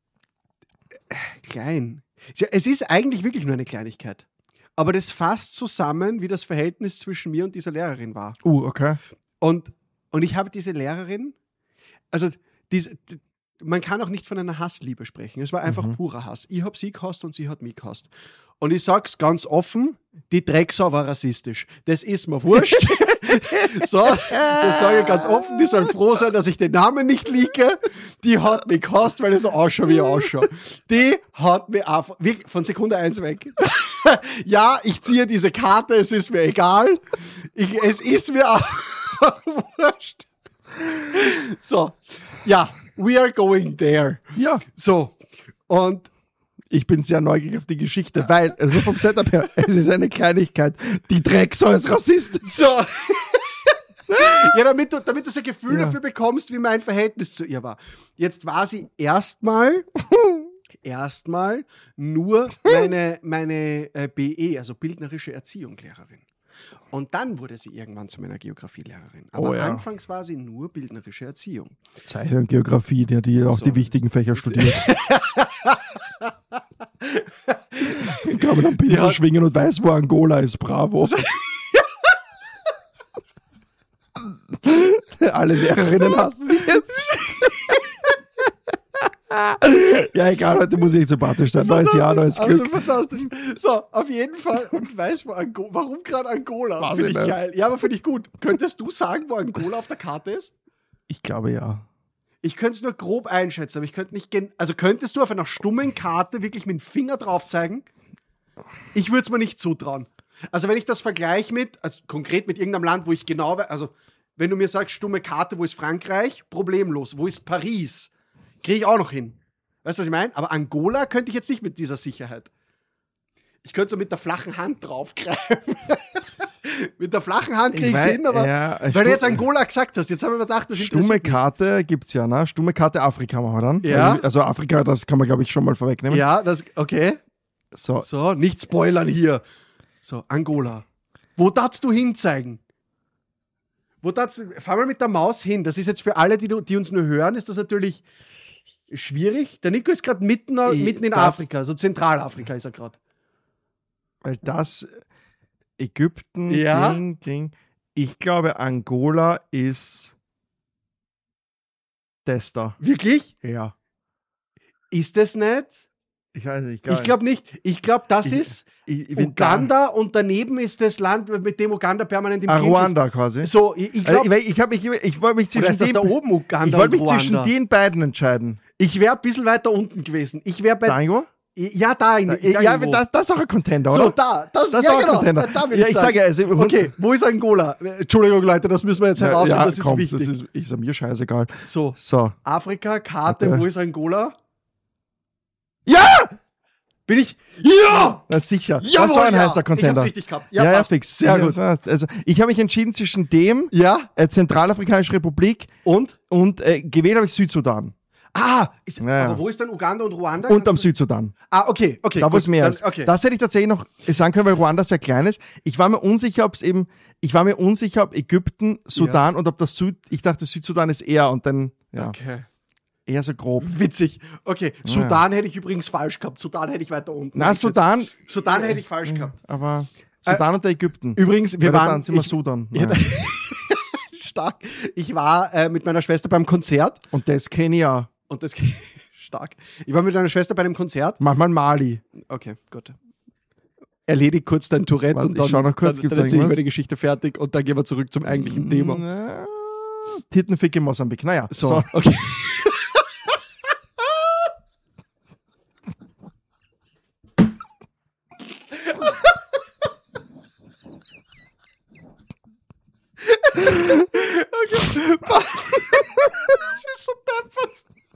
Klein. Es ist eigentlich wirklich nur eine Kleinigkeit. Aber das fasst zusammen, wie das Verhältnis zwischen mir und dieser Lehrerin war. Uh, okay. Und, und ich habe diese Lehrerin, also diese, die, man kann auch nicht von einer Hassliebe sprechen. Es war einfach mhm. purer Hass. Ich habe sie gehasst und sie hat mich gehasst. Und ich sag's ganz offen, die Drecksau war rassistisch. Das ist mir wurscht. So, das sage ich ganz offen. Die sollen froh sein, dass ich den Namen nicht liege. Die hat mich gehasst, weil ich so ausschaue, wie ich ausschaue. Die hat mich einfach von Sekunde eins weg. Ja, ich ziehe diese Karte, es ist mir egal. Ich, es ist mir auch wurscht. So, ja, we are going there. Ja. So, und ich bin sehr neugierig auf die Geschichte, weil, also vom Setup her, es ist eine Kleinigkeit. Die Drecksau ist Rassist. So. Ja, damit du, damit du so ein Gefühl ja. dafür bekommst, wie mein Verhältnis zu ihr war. Jetzt war sie erstmal, erstmal nur meine, meine äh, B E, also bildnerische Erziehung, Lehrerin. Und dann wurde sie irgendwann zu meiner Geografielehrerin. Aber oh, ja. anfangs war sie nur bildnerische Erziehung. Zeichnung und Geografie, die, die auch so. Die wichtigen Fächer studiert. Kann man am Pinsel ja. schwingen und weiß, wo Angola ist. Bravo. Alle Lehrerinnen hassen mich jetzt. Ja, egal, heute muss ich nicht sympathisch sein. Neues Jahr, neues Glück. Absolut fantastisch. So, auf jeden Fall. Und weißt du, Ango- warum gerade Angola? Weiß Finde ich ich nicht. geil. Ja, aber finde ich gut. Könntest du sagen, wo Angola auf der Karte ist? Ich glaube ja. Ich könnte es nur grob einschätzen, aber ich könnte nicht gen also könntest du auf einer stummen Karte wirklich mit dem Finger drauf zeigen? Ich würde es mir nicht zutrauen. Also wenn ich das vergleiche mit, also konkret mit irgendeinem Land, wo ich genau, we- also wenn du mir sagst, stumme Karte, wo ist Frankreich? Problemlos. Wo ist Paris? Kriege ich auch noch hin. Weißt du, was ich meine? Aber Angola könnte ich jetzt nicht mit dieser Sicherheit. Ich könnte so mit der flachen Hand draufgreifen. Mit der flachen Hand kriege ich es Ich wei- hin, aber ja, weil stu- du jetzt Angola gesagt hast, jetzt haben wir gedacht, das Stumme interessiert mich. Karte gibt's ja, ne? Stumme Karte Afrika machen wir dann. Ja. Also, also Afrika, das kann man, glaube ich, schon mal vorwegnehmen. Ja, das, okay. So, So, nicht spoilern hier. So, Angola. Wo darfst du hinzeigen? Wo darfst du, fahr mal mit der Maus hin. Das ist jetzt für alle, die, du- die uns nur hören, ist das natürlich schwierig. Der Nico ist gerade mitten, Ich- mitten in das- Afrika, so Zentralafrika ist er gerade. weil das Ägypten, Ja. Ding, Ding. Ich glaube, Angola ist das da. Wirklich? Ja. Ist es nicht? Ich weiß nicht, Ich glaube nicht. Ich glaube, das Ich- ist ich, ich bin Uganda und daneben ist das Land, mit dem Uganda permanent im da. Ah, Clinch Ruanda quasi. ist. So, ich, ich Also, glaube, ich, ich, hab mich- ich wollte mich oder zwischen ist das den, da oben Uganda ich wollte und mich zwischen Ruanda? den beiden entscheiden. Ich wäre ein bisschen weiter unten gewesen. Ich wäre bei... Dango? Ja, da, in, Da, da ja, irgendwo. das, das ist auch ein Contender, So, oder? da. Das, Das ist ja, auch ein genau. Contender. Da, da will Ja, ich ich sagen. sage ja, also, Okay, wo ist Angola? Entschuldigung, Leute, das müssen wir jetzt herausfinden, ja, das ist komm, wichtig. Das ist, ist mir scheißegal. So, So. Afrika, Karte, Warte. wo ist Angola? Ja! Bin ich? Ja! Na sicher. Jawohl, das war ein ja. heißer Contender. Ich hab's richtig gehabt. Ja, Ja, ja, passt. fix. Sehr Ja, gut. das war's. Also, ich habe mich entschieden zwischen dem, Ja, äh, Zentralafrikanische Republik und? und äh, gewählt habe ich Südsudan. Ah, ist, Ja, ja. aber wo ist dann Uganda und Ruanda? Und am Südsudan. Ah, okay, okay. Da, wo gut, es mehr dann- ist. Okay. Das hätte ich tatsächlich noch sagen können, weil Ruanda sehr klein ist. Ich war mir unsicher, ob es eben, ich war mir unsicher, ob Ägypten, Sudan und ob das Süd, ich dachte, Südsudan ist eher und dann, ja, Okay. eher so grob. Witzig. Okay, Sudan hätte ich übrigens falsch gehabt. Sudan hätte ich weiter unten. Na, Hätte ich Sudan, Jetzt, Sudan hätte ich falsch gehabt. aber Sudan und der Ägypten. Übrigens, wir Weil waren... dann sind wir ich, Sudan. Ja, Ja. stark. Ich war äh, mit meiner Schwester beim Konzert Und das ist Kenia. und das... stark. Ich war mit meiner Schwester bei einem Konzert. Manchmal Mali. Okay, gut. Erledig kurz dein Tourette Warte, und ich dann, schau noch kurz, dann, gibt's dann erzähle ich irgendwas? meine Geschichte fertig und dann gehen wir zurück zum eigentlichen Thema. Na, Tittenfick in Mosambik. Naja, So, so. okay. okay. Das ist so deppert.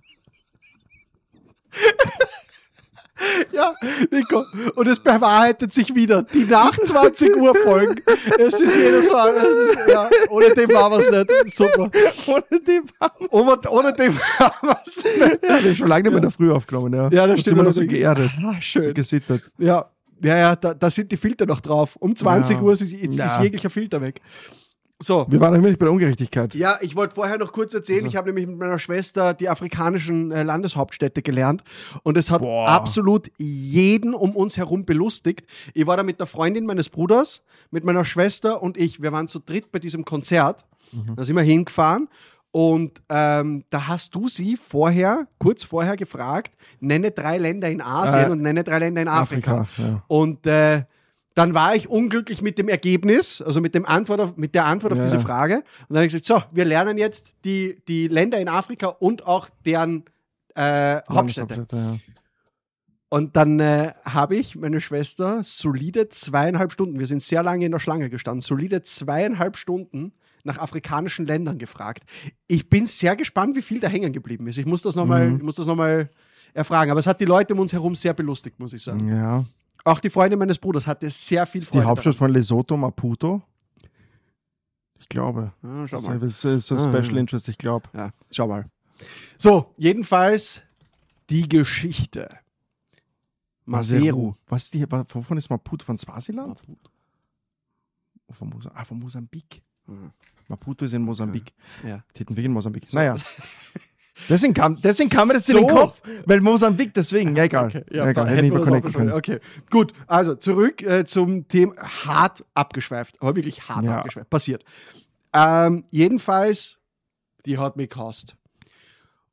Ja, Nico, und es bewahrheitet sich wieder. Die nach zwanzig Uhr Folgen. Es ist jedes Mal. Es ist, ja, ohne dem war es nicht. Super. Ohne den Baum. Ohne, ohne dem war es nicht. Ja, den hab schon lange nicht mehr in der Früh aufgenommen, ja. Ja, das Da stimmt sind wir noch so allerdings. geerdet. Ah, schön. So gesittet. Ja, ja, ja, da, da sind die Filter noch drauf. Um zwanzig Ja. Uhr ist, ist, ist Ja. jeglicher Filter weg. So. Wir waren nämlich bei der Ungerechtigkeit. Ja, ich wollte vorher noch kurz erzählen, ich habe nämlich mit meiner Schwester die afrikanischen äh, Landeshauptstädte gelernt und es hat Boah. absolut jeden um uns herum belustigt. Ich war da mit der Freundin meines Bruders, mit meiner Schwester und ich. Wir waren zu dritt bei diesem Konzert. Da sind wir hingefahren und ähm, da hast du sie vorher, kurz vorher gefragt, nenne drei Länder in Asien Äh, und nenne drei Länder in Afrika. Afrika, ja. Und äh, dann war ich unglücklich mit dem Ergebnis, also mit, dem Antwort auf, mit der Antwort auf Ja. diese Frage. Und dann habe ich gesagt, so, wir lernen jetzt die, die Länder in Afrika und auch deren äh, Hauptstädte. Landeshauptstädte, ja. Und dann äh, habe ich meine Schwester solide zweieinhalb Stunden, wir sind sehr lange in der Schlange gestanden, solide zweieinhalb Stunden nach afrikanischen Ländern gefragt. Ich bin sehr gespannt, wie viel da hängen geblieben ist. Ich muss das nochmal Mhm. ich muss das noch mal erfragen. Aber es hat die Leute um uns herum sehr belustigt, muss ich sagen. Ja. Auch die Freundin meines Bruders hatte sehr viel Die Freude Hauptstadt von Lesotho, Maputo? Ich glaube. daran. Ja, schau Das mal. ist ist so Ah, Special ja. Interest, ich glaube. Ja, schau mal. So, jedenfalls die Geschichte. Maseru. Was ist die, wa- wovon ist Maputo? Von Swasiland? Oh, von, Mosa ah, von Mosambik. Mhm. Maputo ist in Mosambik. Ja. Tittenweg in Mosambik. Naja. Deswegen kam, deswegen kam mir das in den So. Kopf, weil Mosambik, deswegen, ja egal. Okay, ja, ja, egal. da Hätte hätten ich wir mal das auch connecten besprochen. können. Okay, gut. Also zurück äh, zum Thema hart abgeschweift. Aber wirklich hart Ja. abgeschweift. Passiert. Ähm, jedenfalls, die hat mich gehasst.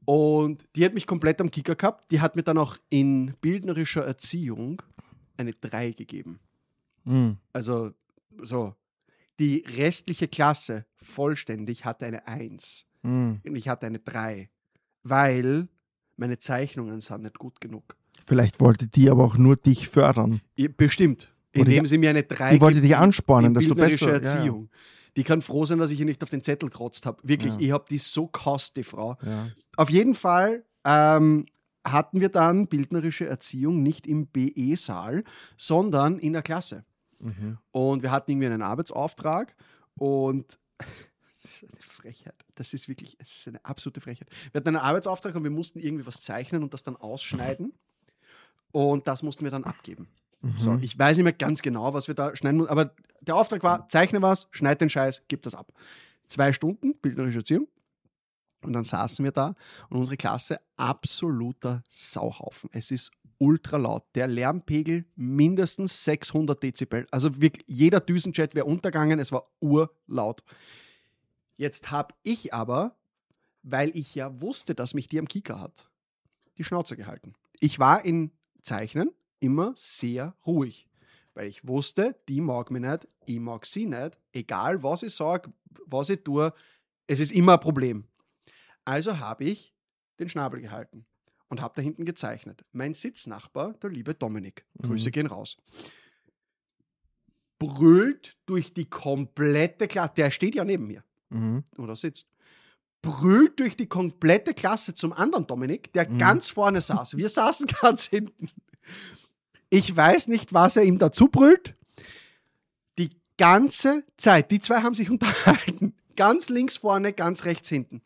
Und die hat mich komplett am Kicker gehabt. Die hat mir dann auch in bildnerischer Erziehung eine drei gegeben. Mhm. Also so, die restliche Klasse vollständig hatte eine eins. Mhm. Und ich hatte eine drei, weil meine Zeichnungen sind nicht gut genug. Vielleicht wollte die aber auch nur dich fördern. Ja, bestimmt. Oder Indem die- sie mir eine drei Die wollte gibt dich anspornen, in dass du bildnerischer besser... Ja, ja. Erziehung. Die kann froh sein, dass ich ihr nicht auf den Zettel gekratzt habe. Wirklich, Ja. ich habe die so gehasst, die Frau. Ja. Auf jeden Fall ähm, hatten wir dann bildnerische Erziehung nicht im B E-Saal, sondern in der Klasse. Mhm. Und wir hatten irgendwie einen Arbeitsauftrag und das ist eine Frechheit. Das ist wirklich, es ist eine absolute Frechheit. Wir hatten einen Arbeitsauftrag und wir mussten irgendwie was zeichnen und das dann ausschneiden. Und das mussten wir dann abgeben. Mhm. So, ich weiß nicht mehr ganz genau, was wir da schneiden mussten, aber der Auftrag war, zeichne was, schneid den Scheiß, gib das ab. Zwei Stunden, bildnerische Erziehung. Und dann saßen wir da und unsere Klasse absoluter Sauhaufen. Es ist ultra laut. Der Lärmpegel mindestens sechshundert Dezibel. Also wirklich, jeder Düsenjet wäre untergegangen. Es war urlaut. Jetzt habe ich aber, weil ich ja wusste, dass mich die am Kicker hat, die Schnauze gehalten. Ich war in Zeichnen immer sehr ruhig, weil ich wusste, die mag mich nicht, ich mag sie nicht. Egal, was ich sage, was ich tue, es ist immer ein Problem. Also habe ich den Schnabel gehalten und habe da hinten gezeichnet. Mein Sitznachbar, der liebe Dominik, Grüße Mhm. gehen raus, brüllt durch die komplette Klasse, der steht ja neben mir Mhm. oder sitzt, brüllt durch die komplette Klasse zum anderen Dominik, der Mhm. ganz vorne saß. Wir saßen ganz hinten. Ich weiß nicht, was er ihm dazu brüllt. Die ganze Zeit, die zwei haben sich unterhalten. Ganz links vorne, ganz rechts hinten.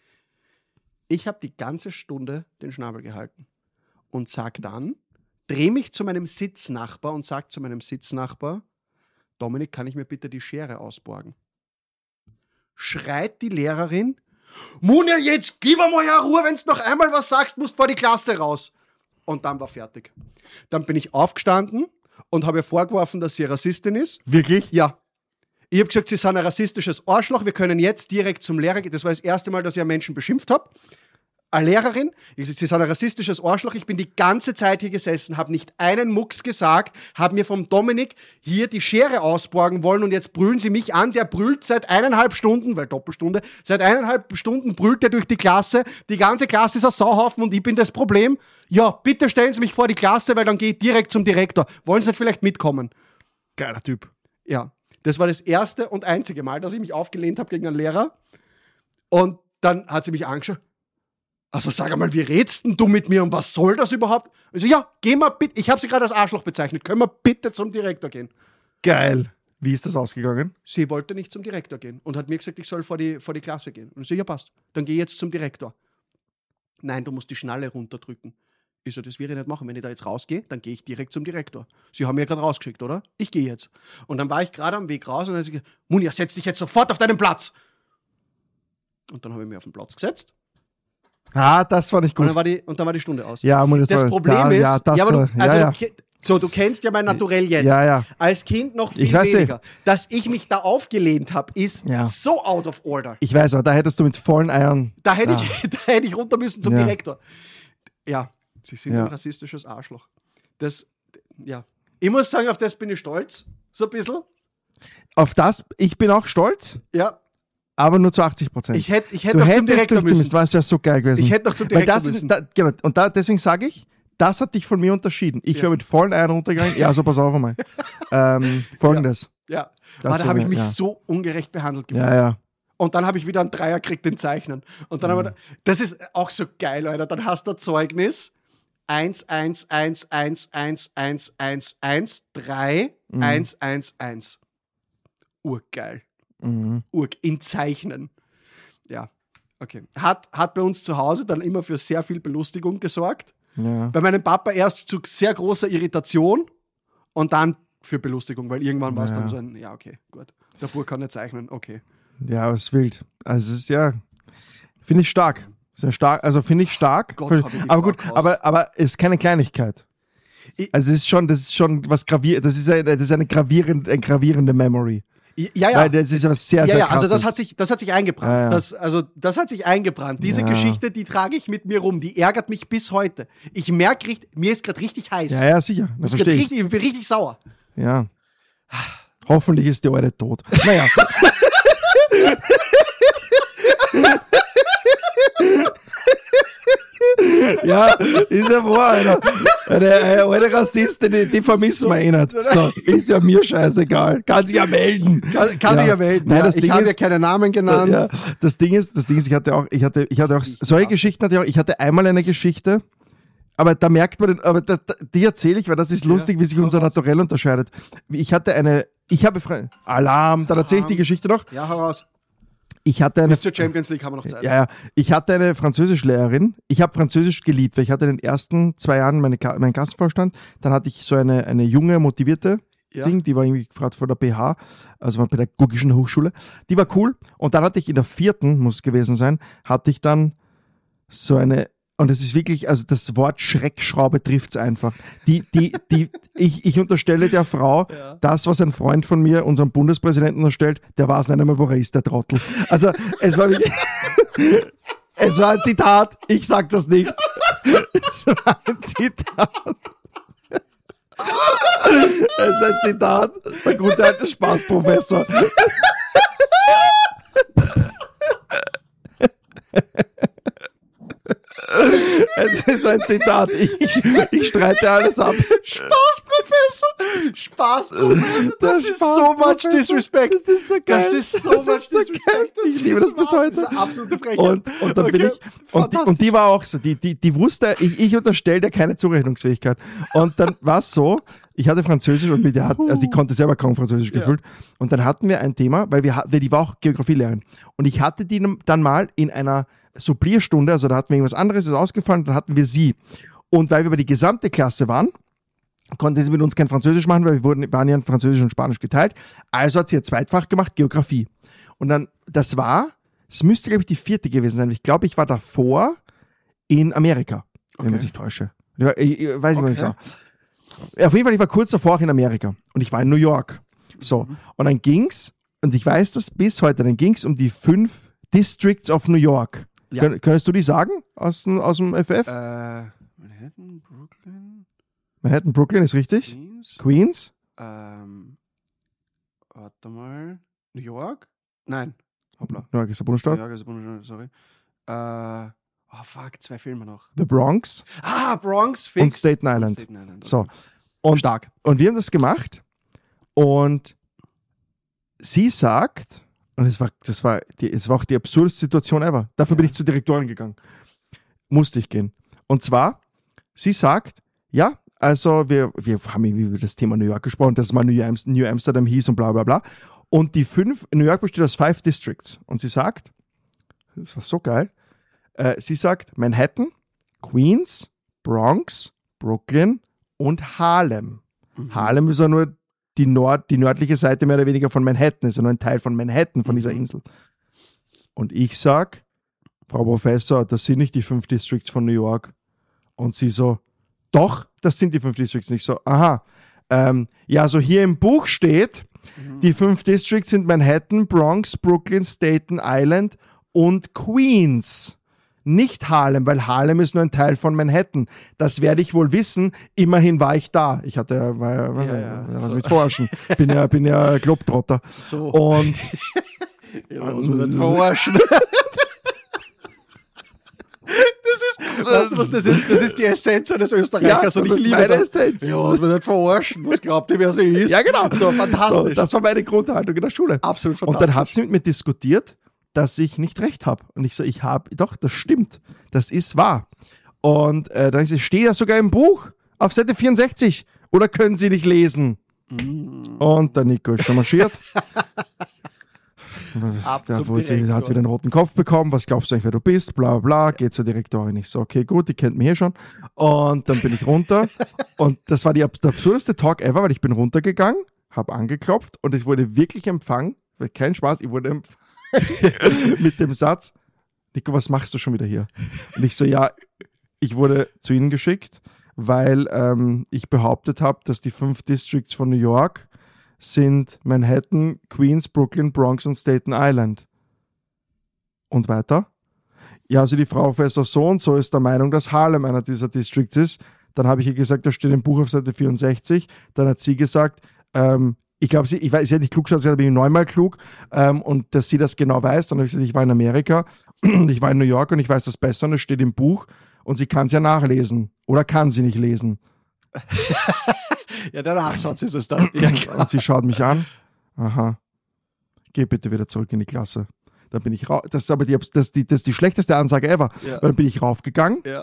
Ich habe die ganze Stunde den Schnabel gehalten und sag dann, drehe mich zu meinem Sitznachbar und sag zu meinem Sitznachbar, Dominik, kann ich mir bitte die Schere ausborgen? Schreit die Lehrerin, Munja, jetzt gib mir mal ja Ruhe, wenn du noch einmal was sagst, musst vor die Klasse raus. Und dann war fertig. Dann bin ich aufgestanden und habe ihr vorgeworfen, dass sie Rassistin ist. Wirklich? Ja. Ich habe gesagt, sie sind ein rassistisches Arschloch, wir können jetzt direkt zum Lehrer gehen. Das war das erste Mal, dass ich einen Menschen beschimpft habe. Eine Lehrerin, ich habe gesagt, sie sind ein rassistisches Arschloch. Ich bin die ganze Zeit hier gesessen, habe nicht einen Mucks gesagt, habe mir vom Dominik hier die Schere ausborgen wollen und jetzt brüllen sie mich an. Der brüllt seit eineinhalb Stunden, weil Doppelstunde, seit eineinhalb Stunden brüllt er durch die Klasse. Die ganze Klasse ist ein Sauhaufen und ich bin das Problem. Ja, bitte stellen Sie mich vor die Klasse, weil dann gehe ich direkt zum Direktor. Wollen Sie nicht vielleicht mitkommen? Geiler Typ. Ja, das war das erste und einzige Mal, dass ich mich aufgelehnt habe gegen einen Lehrer. Und dann hat sie mich angeschaut. Also sag einmal, wie redst denn du mit mir und was soll das überhaupt? Ich so, ja, geh mal bitte, ich habe sie gerade als Arschloch bezeichnet, können wir bitte zum Direktor gehen? Geil. Wie ist das ausgegangen? Sie wollte nicht zum Direktor gehen und hat mir gesagt, ich soll vor die, vor die Klasse gehen. Und ich so, ja passt, dann geh jetzt zum Direktor. Nein, du musst die Schnalle runterdrücken. Ich so, das will ich nicht machen. Wenn ich da jetzt rausgehe, dann gehe ich direkt zum Direktor. Sie haben mir gerade rausgeschickt, oder? Ich gehe jetzt. Und dann war ich gerade am Weg raus und dann hat sie gesagt, Munja, setz dich jetzt sofort auf deinen Platz. Und dann habe ich mich auf den Platz gesetzt. Ah, das war nicht Und gut. dann war die, und dann war die Stunde aus. Ja, Mann, das, Das war, Problem da, ist, ja, das ja, aber war, du, also, ja, ja. Du, ke- so, du kennst ja mein Naturell jetzt. Ja, ja. Als Kind noch viel Ich weiß eh. weniger. Dass ich mich da aufgelehnt habe, ist Ja. so out of order. Ich weiß, aber da hättest du mit vollen Eiern. Da hätte, Ja. ich, da hätte ich runter müssen zum Ja. Direktor. Ja, sie sind Ja. ein rassistisches Arschloch. Das, ja. Ich muss sagen, auf das bin ich stolz. So ein bisschen. Auf das, ich bin auch stolz, Ja. aber nur zu achtzig Prozent. Ich hätte ich hätte Du noch zum hättest Direktor durch zumindest, müssen. das wäre so geil gewesen. Ich hätte noch zum Weil Direktor das müssen. ist, da, genau, und da, deswegen sage ich, das hat dich von mir unterschieden. Ich Ja. wäre mit vollen Eiern runtergegangen. Ja, so pass auf einmal. ähm, Folgendes. Ja. Das Aber da so, habe ich mich ja. so ungerecht behandelt gefühlt. Ja, ja. Und dann habe ich wieder einen Dreier gekriegt, den Zeichnen. Und dann haben wir, das ist auch so geil, Alter. Dann hast du ein Zeugnis. eins, eins, eins, eins, eins, eins, eins, eins, drei, Mhm. eins, eins, eins. Urgeil. Mhm. Urg in Zeichnen. Ja, okay. Hat, hat bei uns zu Hause dann immer für sehr viel Belustigung gesorgt. Ja. Bei meinem Papa erst zu sehr großer Irritation und dann für Belustigung, weil irgendwann war es Ja. dann so ein, ja, okay, gut. Der Bub kann nicht zeichnen, okay. Ja, aber es ist wild. Also es ist ja, finde ich stark. Sehr stark, also finde ich stark. Gott, Für- hab ich die aber Frau gut, gehasst. aber, aber es ist keine Kleinigkeit. Ich- Also es ist schon, das ist schon was gravierend, das ist eine, das ist eine gravierende, eine gravierende Memory. Ja, ja. Weil das ist aber sehr, ja, sehr ja, krass. also das hat sich, das hat sich eingebrannt. Ja, ja. Das, also das hat sich eingebrannt. Diese Ja. Geschichte, die trage ich mit mir rum. Die ärgert mich bis heute. Ich merke, richtig, mir ist gerade richtig heiß. Ja, ja, sicher. Mir Das ist grad verstehe ich. richtig, ich bin richtig sauer. Ja. Hoffentlich ist die Eure tot. Naja. Ja, ist ja wahr, Alter. Eine, eine alte Rassistin, die, die vermissen wir eh nicht. So, ist ja mir scheißegal. Kann sich ja melden. Kann, kann Ja. sich ja melden. Nein, ja, das ich Ding habe ist- ja keine Namen genannt. Ja, das Ding ist, das Ding ist, ich hatte auch, ich hatte, ich hatte auch, solche Geschichten hatte ich auch, ich hatte einmal eine Geschichte, aber da merkt man, den- aber das, die erzähle ich, weil das ist lustig, wie sich unser Naturell unterscheidet. Ich hatte eine, ich habe, Fre- Alarm, dann erzähle ich die Geschichte noch. Ja, heraus. Ich hatte eine, Bis zur Champions League haben wir noch Zeit. ja, ja, ich hatte eine Französischlehrerin, ich habe Französisch geliebt, weil ich hatte in den ersten zwei Jahren meine, Kla- meinen Klassenvorstand, dann hatte ich so eine, eine junge, motivierte Ja. Ding, die war irgendwie gerade vor der B H, also von der Pädagogischen Hochschule, die war cool und dann hatte ich in der vierten, muss es gewesen sein, hatte ich dann so eine, und es ist wirklich, also das Wort Schreckschraube trifft es einfach. Die, die, die, ich, ich unterstelle der Frau, Ja. das, was ein Freund von mir, unserem Bundespräsidenten unterstellt, der weiß nicht einmal, wo er ist, der Trottel. Also es war wirklich, es war ein Zitat, ich sag das nicht. Es war ein Zitat. Es ist ein Zitat, der gute alte Spaßprofessor. Es ist ein Zitat. Ich, ich streite alles ab. Spaßprofessor! Spaßprofessor! Das Der ist so much Spaßprofessor. disrespect. Das ist so geil. Das ist so Das much ist so disrespect. geil. Ich liebe das bis heute. Das ist eine absolute Frechheit. Und, und dann bin Okay, ich, und die, und die war auch so, die, die, die wusste, ich, ich unterstelle dir keine Zurechnungsfähigkeit. Und dann war es so, ich hatte Französisch und mit der hat, also die konnte selber kaum Französisch gefühlt. Und dann hatten wir ein Thema, weil wir hatten, die war auch Geografielehrerin. Und ich hatte die dann mal in einer Supplierstunde, also da hatten wir irgendwas anderes, ist ausgefallen, dann hatten wir sie. Und weil wir über die gesamte Klasse waren, konnte sie mit uns kein Französisch machen, weil wir wurden, waren ja in Französisch und Spanisch geteilt. Also hat sie ihr Zweitfach gemacht, Geografie. Und dann, das war, es müsste, glaube ich, die vierte gewesen sein. Ich glaube, ich war davor in Amerika, wenn Okay. man sich täusche. Ja, ich, ich weiß nicht, was ich Okay. sage. Ja, auf jeden Fall, ich war kurz davor auch in Amerika und ich war in New York. So, und dann ging's, und ich weiß das bis heute, dann ging's um die fünf Districts of New York. Ja. Kön könntest du die sagen aus, dem- aus dem F F? Äh, Manhattan, Brooklyn, Manhattan, Brooklyn ist richtig. Queens, Queens. ähm, warte mal, New York? Nein, hoppla. New York ist der New Bundesstaat. York ist Bundesstaat, sorry. Äh, oh fuck, zwei Filme noch. The Bronx Ah, Bronx, fix. und Staten Island. Staten Island. So. okay. Und, Stark. und wir haben das gemacht und sie sagt, und es war, das war, die, es war auch die absurdeste Situation ever. Dafür bin ich zur Direktorin gegangen. Musste ich gehen. Und zwar, sie sagt, ja, also wir, wir haben irgendwie über das Thema New York gesprochen, dass es mal New, Amst- New Amsterdam hieß und bla bla bla. Und die fünf, New York besteht aus five Districts. Und sie sagt, das war so geil, äh, sie sagt Manhattan, Queens, Bronx, Brooklyn und Harlem. Harlem ist ja nur die, Nord, die nördliche Seite mehr oder weniger von Manhattan, ist ja nur ein Teil von Manhattan, von dieser Insel. Und ich sag, Frau Professor, das sind nicht die fünf Districts von New York. Und sie so, doch, das sind die fünf Districts. Und ich so, aha. Ähm, ja, so hier im Buch steht, die fünf Districts sind Manhattan, Bronx, Brooklyn, Staten Island und Queens. Nicht Harlem, weil Harlem ist nur ein Teil von Manhattan. Das werde ich wohl wissen. Immerhin war ich da. Ich hatte, war, war, Ja, ja, was so. mit Forschen. Bin ja, bin ja Globetrotter. So. Und Ja, muss man nicht verarschen. Das ist, weißt du, was das ist? Das ist die Essenz eines Österreichers Ja, und das ich ist liebe meine das. Essenz. Ja, muss man nicht verarschen. Was glaubt ihr, wer sie ist? ja, genau. So, fantastisch. So, das war meine Grundhaltung in der Schule. Absolut Und fantastisch. dann hat sie mit mir diskutiert, dass ich nicht recht habe. Und ich so, ich habe, doch, das stimmt. Das ist wahr. Und äh, dann ist es, steht ja sogar im Buch auf Seite vierundsechzig. Oder können Sie nicht lesen? Mm. Und der Nico ist schon marschiert. Ab Der zum wurde, sie Direktor. hat wieder einen roten Kopf bekommen. Was glaubst du eigentlich, wer du bist? Bla bla bla. Geht zur Direktorin. Ich so, okay, gut, die kennt mich eh schon. Und dann bin ich runter. Und das war die, abs- der absurdeste Talk ever, weil ich bin runtergegangen, habe angeklopft und es wurde wirklich empfangen. Kein Spaß, ich wurde empfangen mit dem Satz, Nico, was machst du schon wieder hier? Und ich so, ja, ich wurde zu Ihnen geschickt, weil ähm, ich behauptet habe, dass die fünf Districts von New York sind Manhattan, Queens, Brooklyn, Bronx und Staten Island. Und weiter? Ja, also die Frau Professor so und so ist der Meinung, dass Harlem einer dieser Districts ist. Dann habe ich ihr gesagt, das steht im Buch auf Seite vierundsechzig. Dann hat sie gesagt, ähm, ich glaube, sie, ich weiß, sie hat nicht klug geschaut, sie hat bin neunmal klug ähm, und dass sie das genau weiß. Dann habe ich gesagt, ich war in Amerika, ich war in New York und ich weiß das besser und es steht im Buch und sie kann es ja nachlesen. Oder kann sie nicht lesen. Ja, der Nachsatz ist es dann. Ja, und sie schaut mich an. Aha. Geh bitte wieder zurück in die Klasse. Dann bin ich raus. Das ist aber die, das, die, das ist die schlechteste Ansage ever. Ja. Weil dann bin ich raufgegangen. Ja.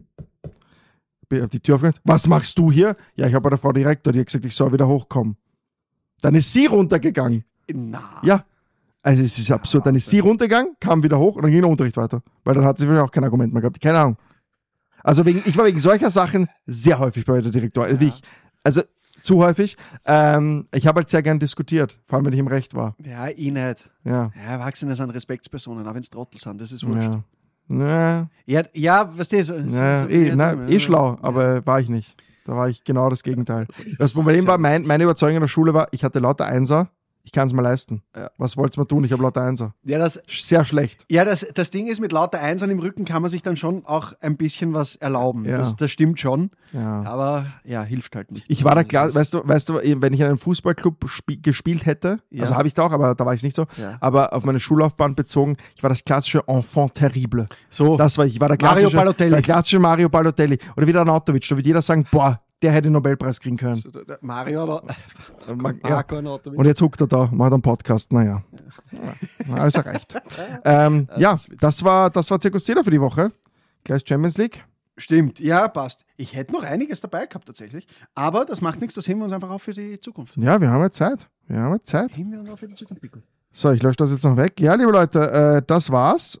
Hab die Tür aufgemacht. Was machst du hier? Ja, ich habe bei der Frau Direktor, die hat gesagt, ich soll wieder hochkommen. Dann ist sie runtergegangen. Na. Ja. Also es ist absurd. Dann ist sie runtergegangen, kam wieder hoch und dann ging der Unterricht weiter. Weil dann hat sie vielleicht auch kein Argument mehr gehabt. Keine Ahnung. Also wegen, ich war wegen solcher Sachen sehr häufig bei der Direktor. Also, Ja. ich, also zu häufig. Ähm, ich habe halt sehr gern diskutiert. Vor allem, wenn ich im Recht war. Ja, ich nicht. Ja. Ja, Erwachsene sind Respektspersonen, auch wenn es Trottel sind, das ist wurscht. Ja. Ja. Ja, ja was das? So, Ja, so eh, jetzt na, sagen wir, eh ja. schlau, aber war ich nicht. Da war ich genau das Gegenteil. Das Problem war, mein, meine Überzeugung in der Schule war, ich hatte lauter Einser, ich kann es mir leisten. Ja. Was wollt's mir tun? Ich habe lauter Einser. Ja, das, Sehr schlecht. ja das, das Ding ist, mit lauter Einsern im Rücken kann man sich dann schon auch ein bisschen was erlauben. Ja. Das, das stimmt schon, Ja. aber ja, hilft halt nicht. Ich war da Das klar, ist- weißt du, weißt du, wenn ich in einem Fußballclub spie- gespielt hätte, Ja. also habe ich da auch, aber da war ich nicht so, Ja. aber auf meine Schullaufbahn bezogen, ich war das klassische Enfant terrible. So, Das war ich, ich war der Mario klassische, Balotelli. der klassische Mario Balotelli. Oder wie der Arnautovic, da wird jeder sagen, boah, der hätte den Nobelpreis kriegen können. so der- der Mario oder Äh, mag- ja. Marco Arnautovic. Und jetzt huckt er da, macht einen Podcast, naja. Ja. Alles erreicht. ähm, Das ja, ist witzig. das war, das war Zirkus Zähler für die Woche. Gleich Champions League. Stimmt, ja, passt. Ich hätte noch einiges dabei gehabt tatsächlich, aber das macht nichts, das heben wir uns einfach auf für die Zukunft. Ja, wir haben jetzt Zeit. Wir haben jetzt Zeit. Heben wir uns auf für die Zukunft, Pico. So, ich lösche das jetzt noch weg. Ja, liebe Leute, äh, das war's.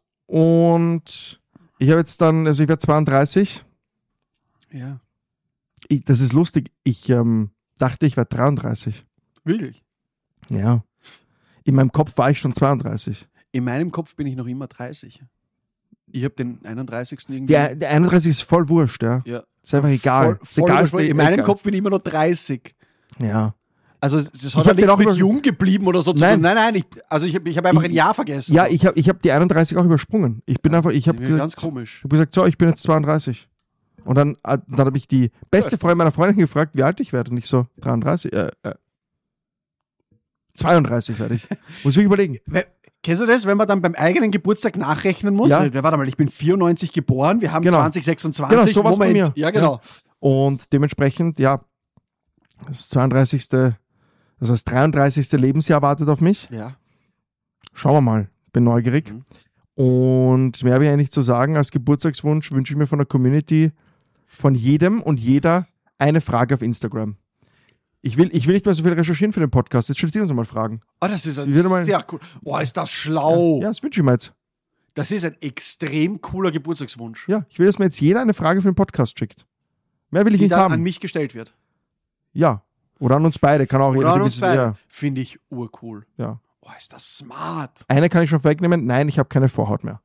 Und ich habe jetzt dann, also ich werde zweiunddreißig. Ja, Ich, das ist lustig. Ich ähm, dachte, ich werde dreiunddreißig. wirklich. Ja. In meinem Kopf war ich schon zweiunddreißig. In meinem Kopf bin ich noch immer dreißig. Ich habe den einunddreißigsten irgendwie. Der, der einunddreißig ist voll wurscht, ja. ja. Ist einfach egal. Voll, ist voll egal, ist überschwunden. dir In immer meinem egal. Kopf bin ich immer noch dreißig. Ja. Also es es Ich hat hab halt den nichts auch mit über- jung geblieben oder so zu Nein. tun. Nein, nein, ich, also ich habe ich hab einfach Ich- ein Jahr vergessen. Ja, ich habe ich hab die einunddreißig auch übersprungen. Ich bin einfach, ich habe Irgendwie ganz gesagt, komisch. ich hab gesagt, so, ich bin jetzt zweiunddreißig. Und dann, äh, dann habe ich die beste Freundin meiner Freundin gefragt, wie alt ich werde. Und ich so, dreiunddreißig, äh, äh, zweiunddreißig werde ich. Muss ich überlegen. We- Kennst du das, wenn man dann beim eigenen Geburtstag nachrechnen muss? Ja. Ja. Warte mal, ich bin vierundneunzig geboren, wir haben Genau. zwanzig sechsundzwanzig. Genau, so war's bei Moment. mir. Ja, genau. Und dementsprechend, ja, das zweiunddreißigste, das heißt dreiunddreißigste Lebensjahr wartet auf mich. Ja. Schauen wir mal. Bin neugierig. Mhm. Und mehr habe ich eigentlich zu sagen. Als Geburtstagswunsch wünsche ich mir von der Community, von jedem und jeder, eine Frage auf Instagram. Ich will, ich will nicht mehr so viel recherchieren für den Podcast. Jetzt stellst du uns mal Fragen. Oh, das ist ein Ich würde mal- sehr cool. Boah, ist das schlau. Ja, das wünsche ich mir jetzt. Das ist ein extrem cooler Geburtstagswunsch, Ja, ich will, dass mir jetzt jeder eine Frage für den Podcast schickt. Mehr will ich die nicht dann haben. an mich gestellt wird. Ja. Oder an uns beide. Kann auch jeder. Oder an die uns wissen- beide. Ja, Finde ich urcool. ja. Oh, ist das smart. Eine kann ich schon wegnehmen. Nein, ich habe keine Vorhaut mehr.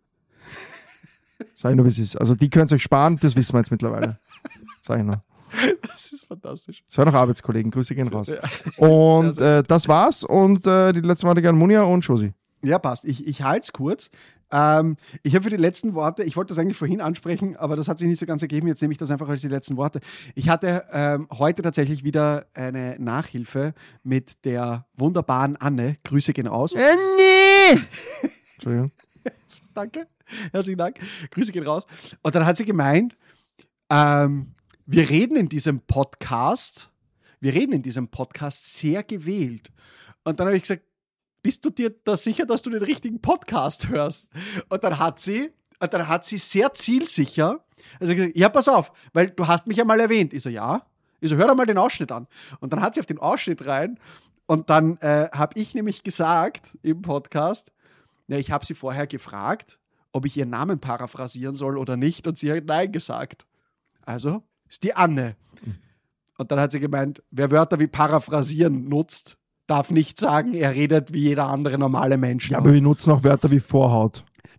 Sag ich nur, wie es ist. Also die könnt ihr euch sparen, das wissen wir jetzt mittlerweile. Sag ich nur. Das ist fantastisch. Das waren noch Arbeitskollegen. Grüße gehen raus. Ja. Und Sehr, sehr äh, das war's. Und äh, die letzten Worte gerne Munja und Josi. Ja, passt. Ich, ich halte es kurz. Ähm, ich habe für die letzten Worte, ich wollte das eigentlich vorhin ansprechen, aber das hat sich nicht so ganz ergeben. Jetzt nehme ich das einfach als die letzten Worte. Ich hatte ähm, heute tatsächlich wieder eine Nachhilfe mit der wunderbaren Anne. Grüße gehen raus. Äh, nee! Entschuldigung. Danke. Herzlichen Dank. Grüße gehen raus. Und dann hat sie gemeint, ähm, wir reden in diesem Podcast, wir reden in diesem Podcast sehr gewählt. Und dann habe ich gesagt, bist du dir da sicher, dass du den richtigen Podcast hörst? Und dann hat sie, und dann hat sie sehr zielsicher, also gesagt, ja, pass auf, weil du hast mich ja mal erwähnt. Ich so, ja. Ich so, hör doch mal den Ausschnitt an. Und dann hat sie auf den Ausschnitt rein und dann äh, habe ich nämlich gesagt im Podcast, ja, ich habe sie vorher gefragt, ob ich ihren Namen paraphrasieren soll oder nicht und sie hat nein gesagt. Also ist die Anne. Und dann hat sie gemeint, wer Wörter wie paraphrasieren nutzt, darf nicht sagen, er redet wie jeder andere normale Mensch. Ja, aber wir nutzen auch Wörter wie Vorhaut.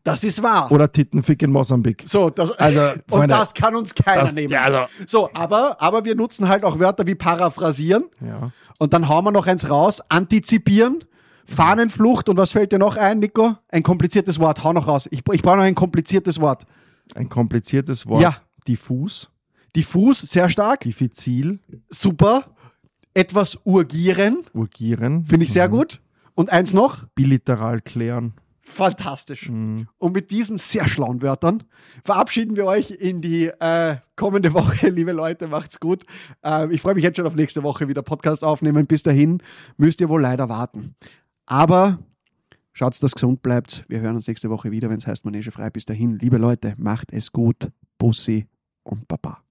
Das ist wahr. Oder Tittenfick in Mosambik. So, das, Also, und Freunde, das kann uns keiner das- nehmen. ja, also- So, aber, aber wir nutzen halt auch Wörter wie paraphrasieren. Ja. Und dann hauen wir noch eins raus. Antizipieren, Fahnenflucht und was fällt dir noch ein, Nico? Ein kompliziertes Wort. Hau noch raus. Ich, ich brauche noch ein kompliziertes Wort. Ein kompliziertes Wort. Ja. Diffus, Diffus, sehr stark. diffizil, Super. Etwas urgieren, urgieren. finde ich sehr gut. Und eins noch. Biliteral klären. Fantastisch. Mhm. Und mit diesen sehr schlauen Wörtern verabschieden wir euch in die äh, kommende Woche. Liebe Leute, macht's gut. Äh, ich freue mich jetzt schon auf nächste Woche wieder Podcast aufnehmen. Bis dahin müsst ihr wohl leider warten. Aber schaut, dass gesund bleibt. Wir hören uns nächste Woche wieder, wenn es heißt Manege frei. Bis dahin, liebe Leute, macht es gut. Bussi und Baba.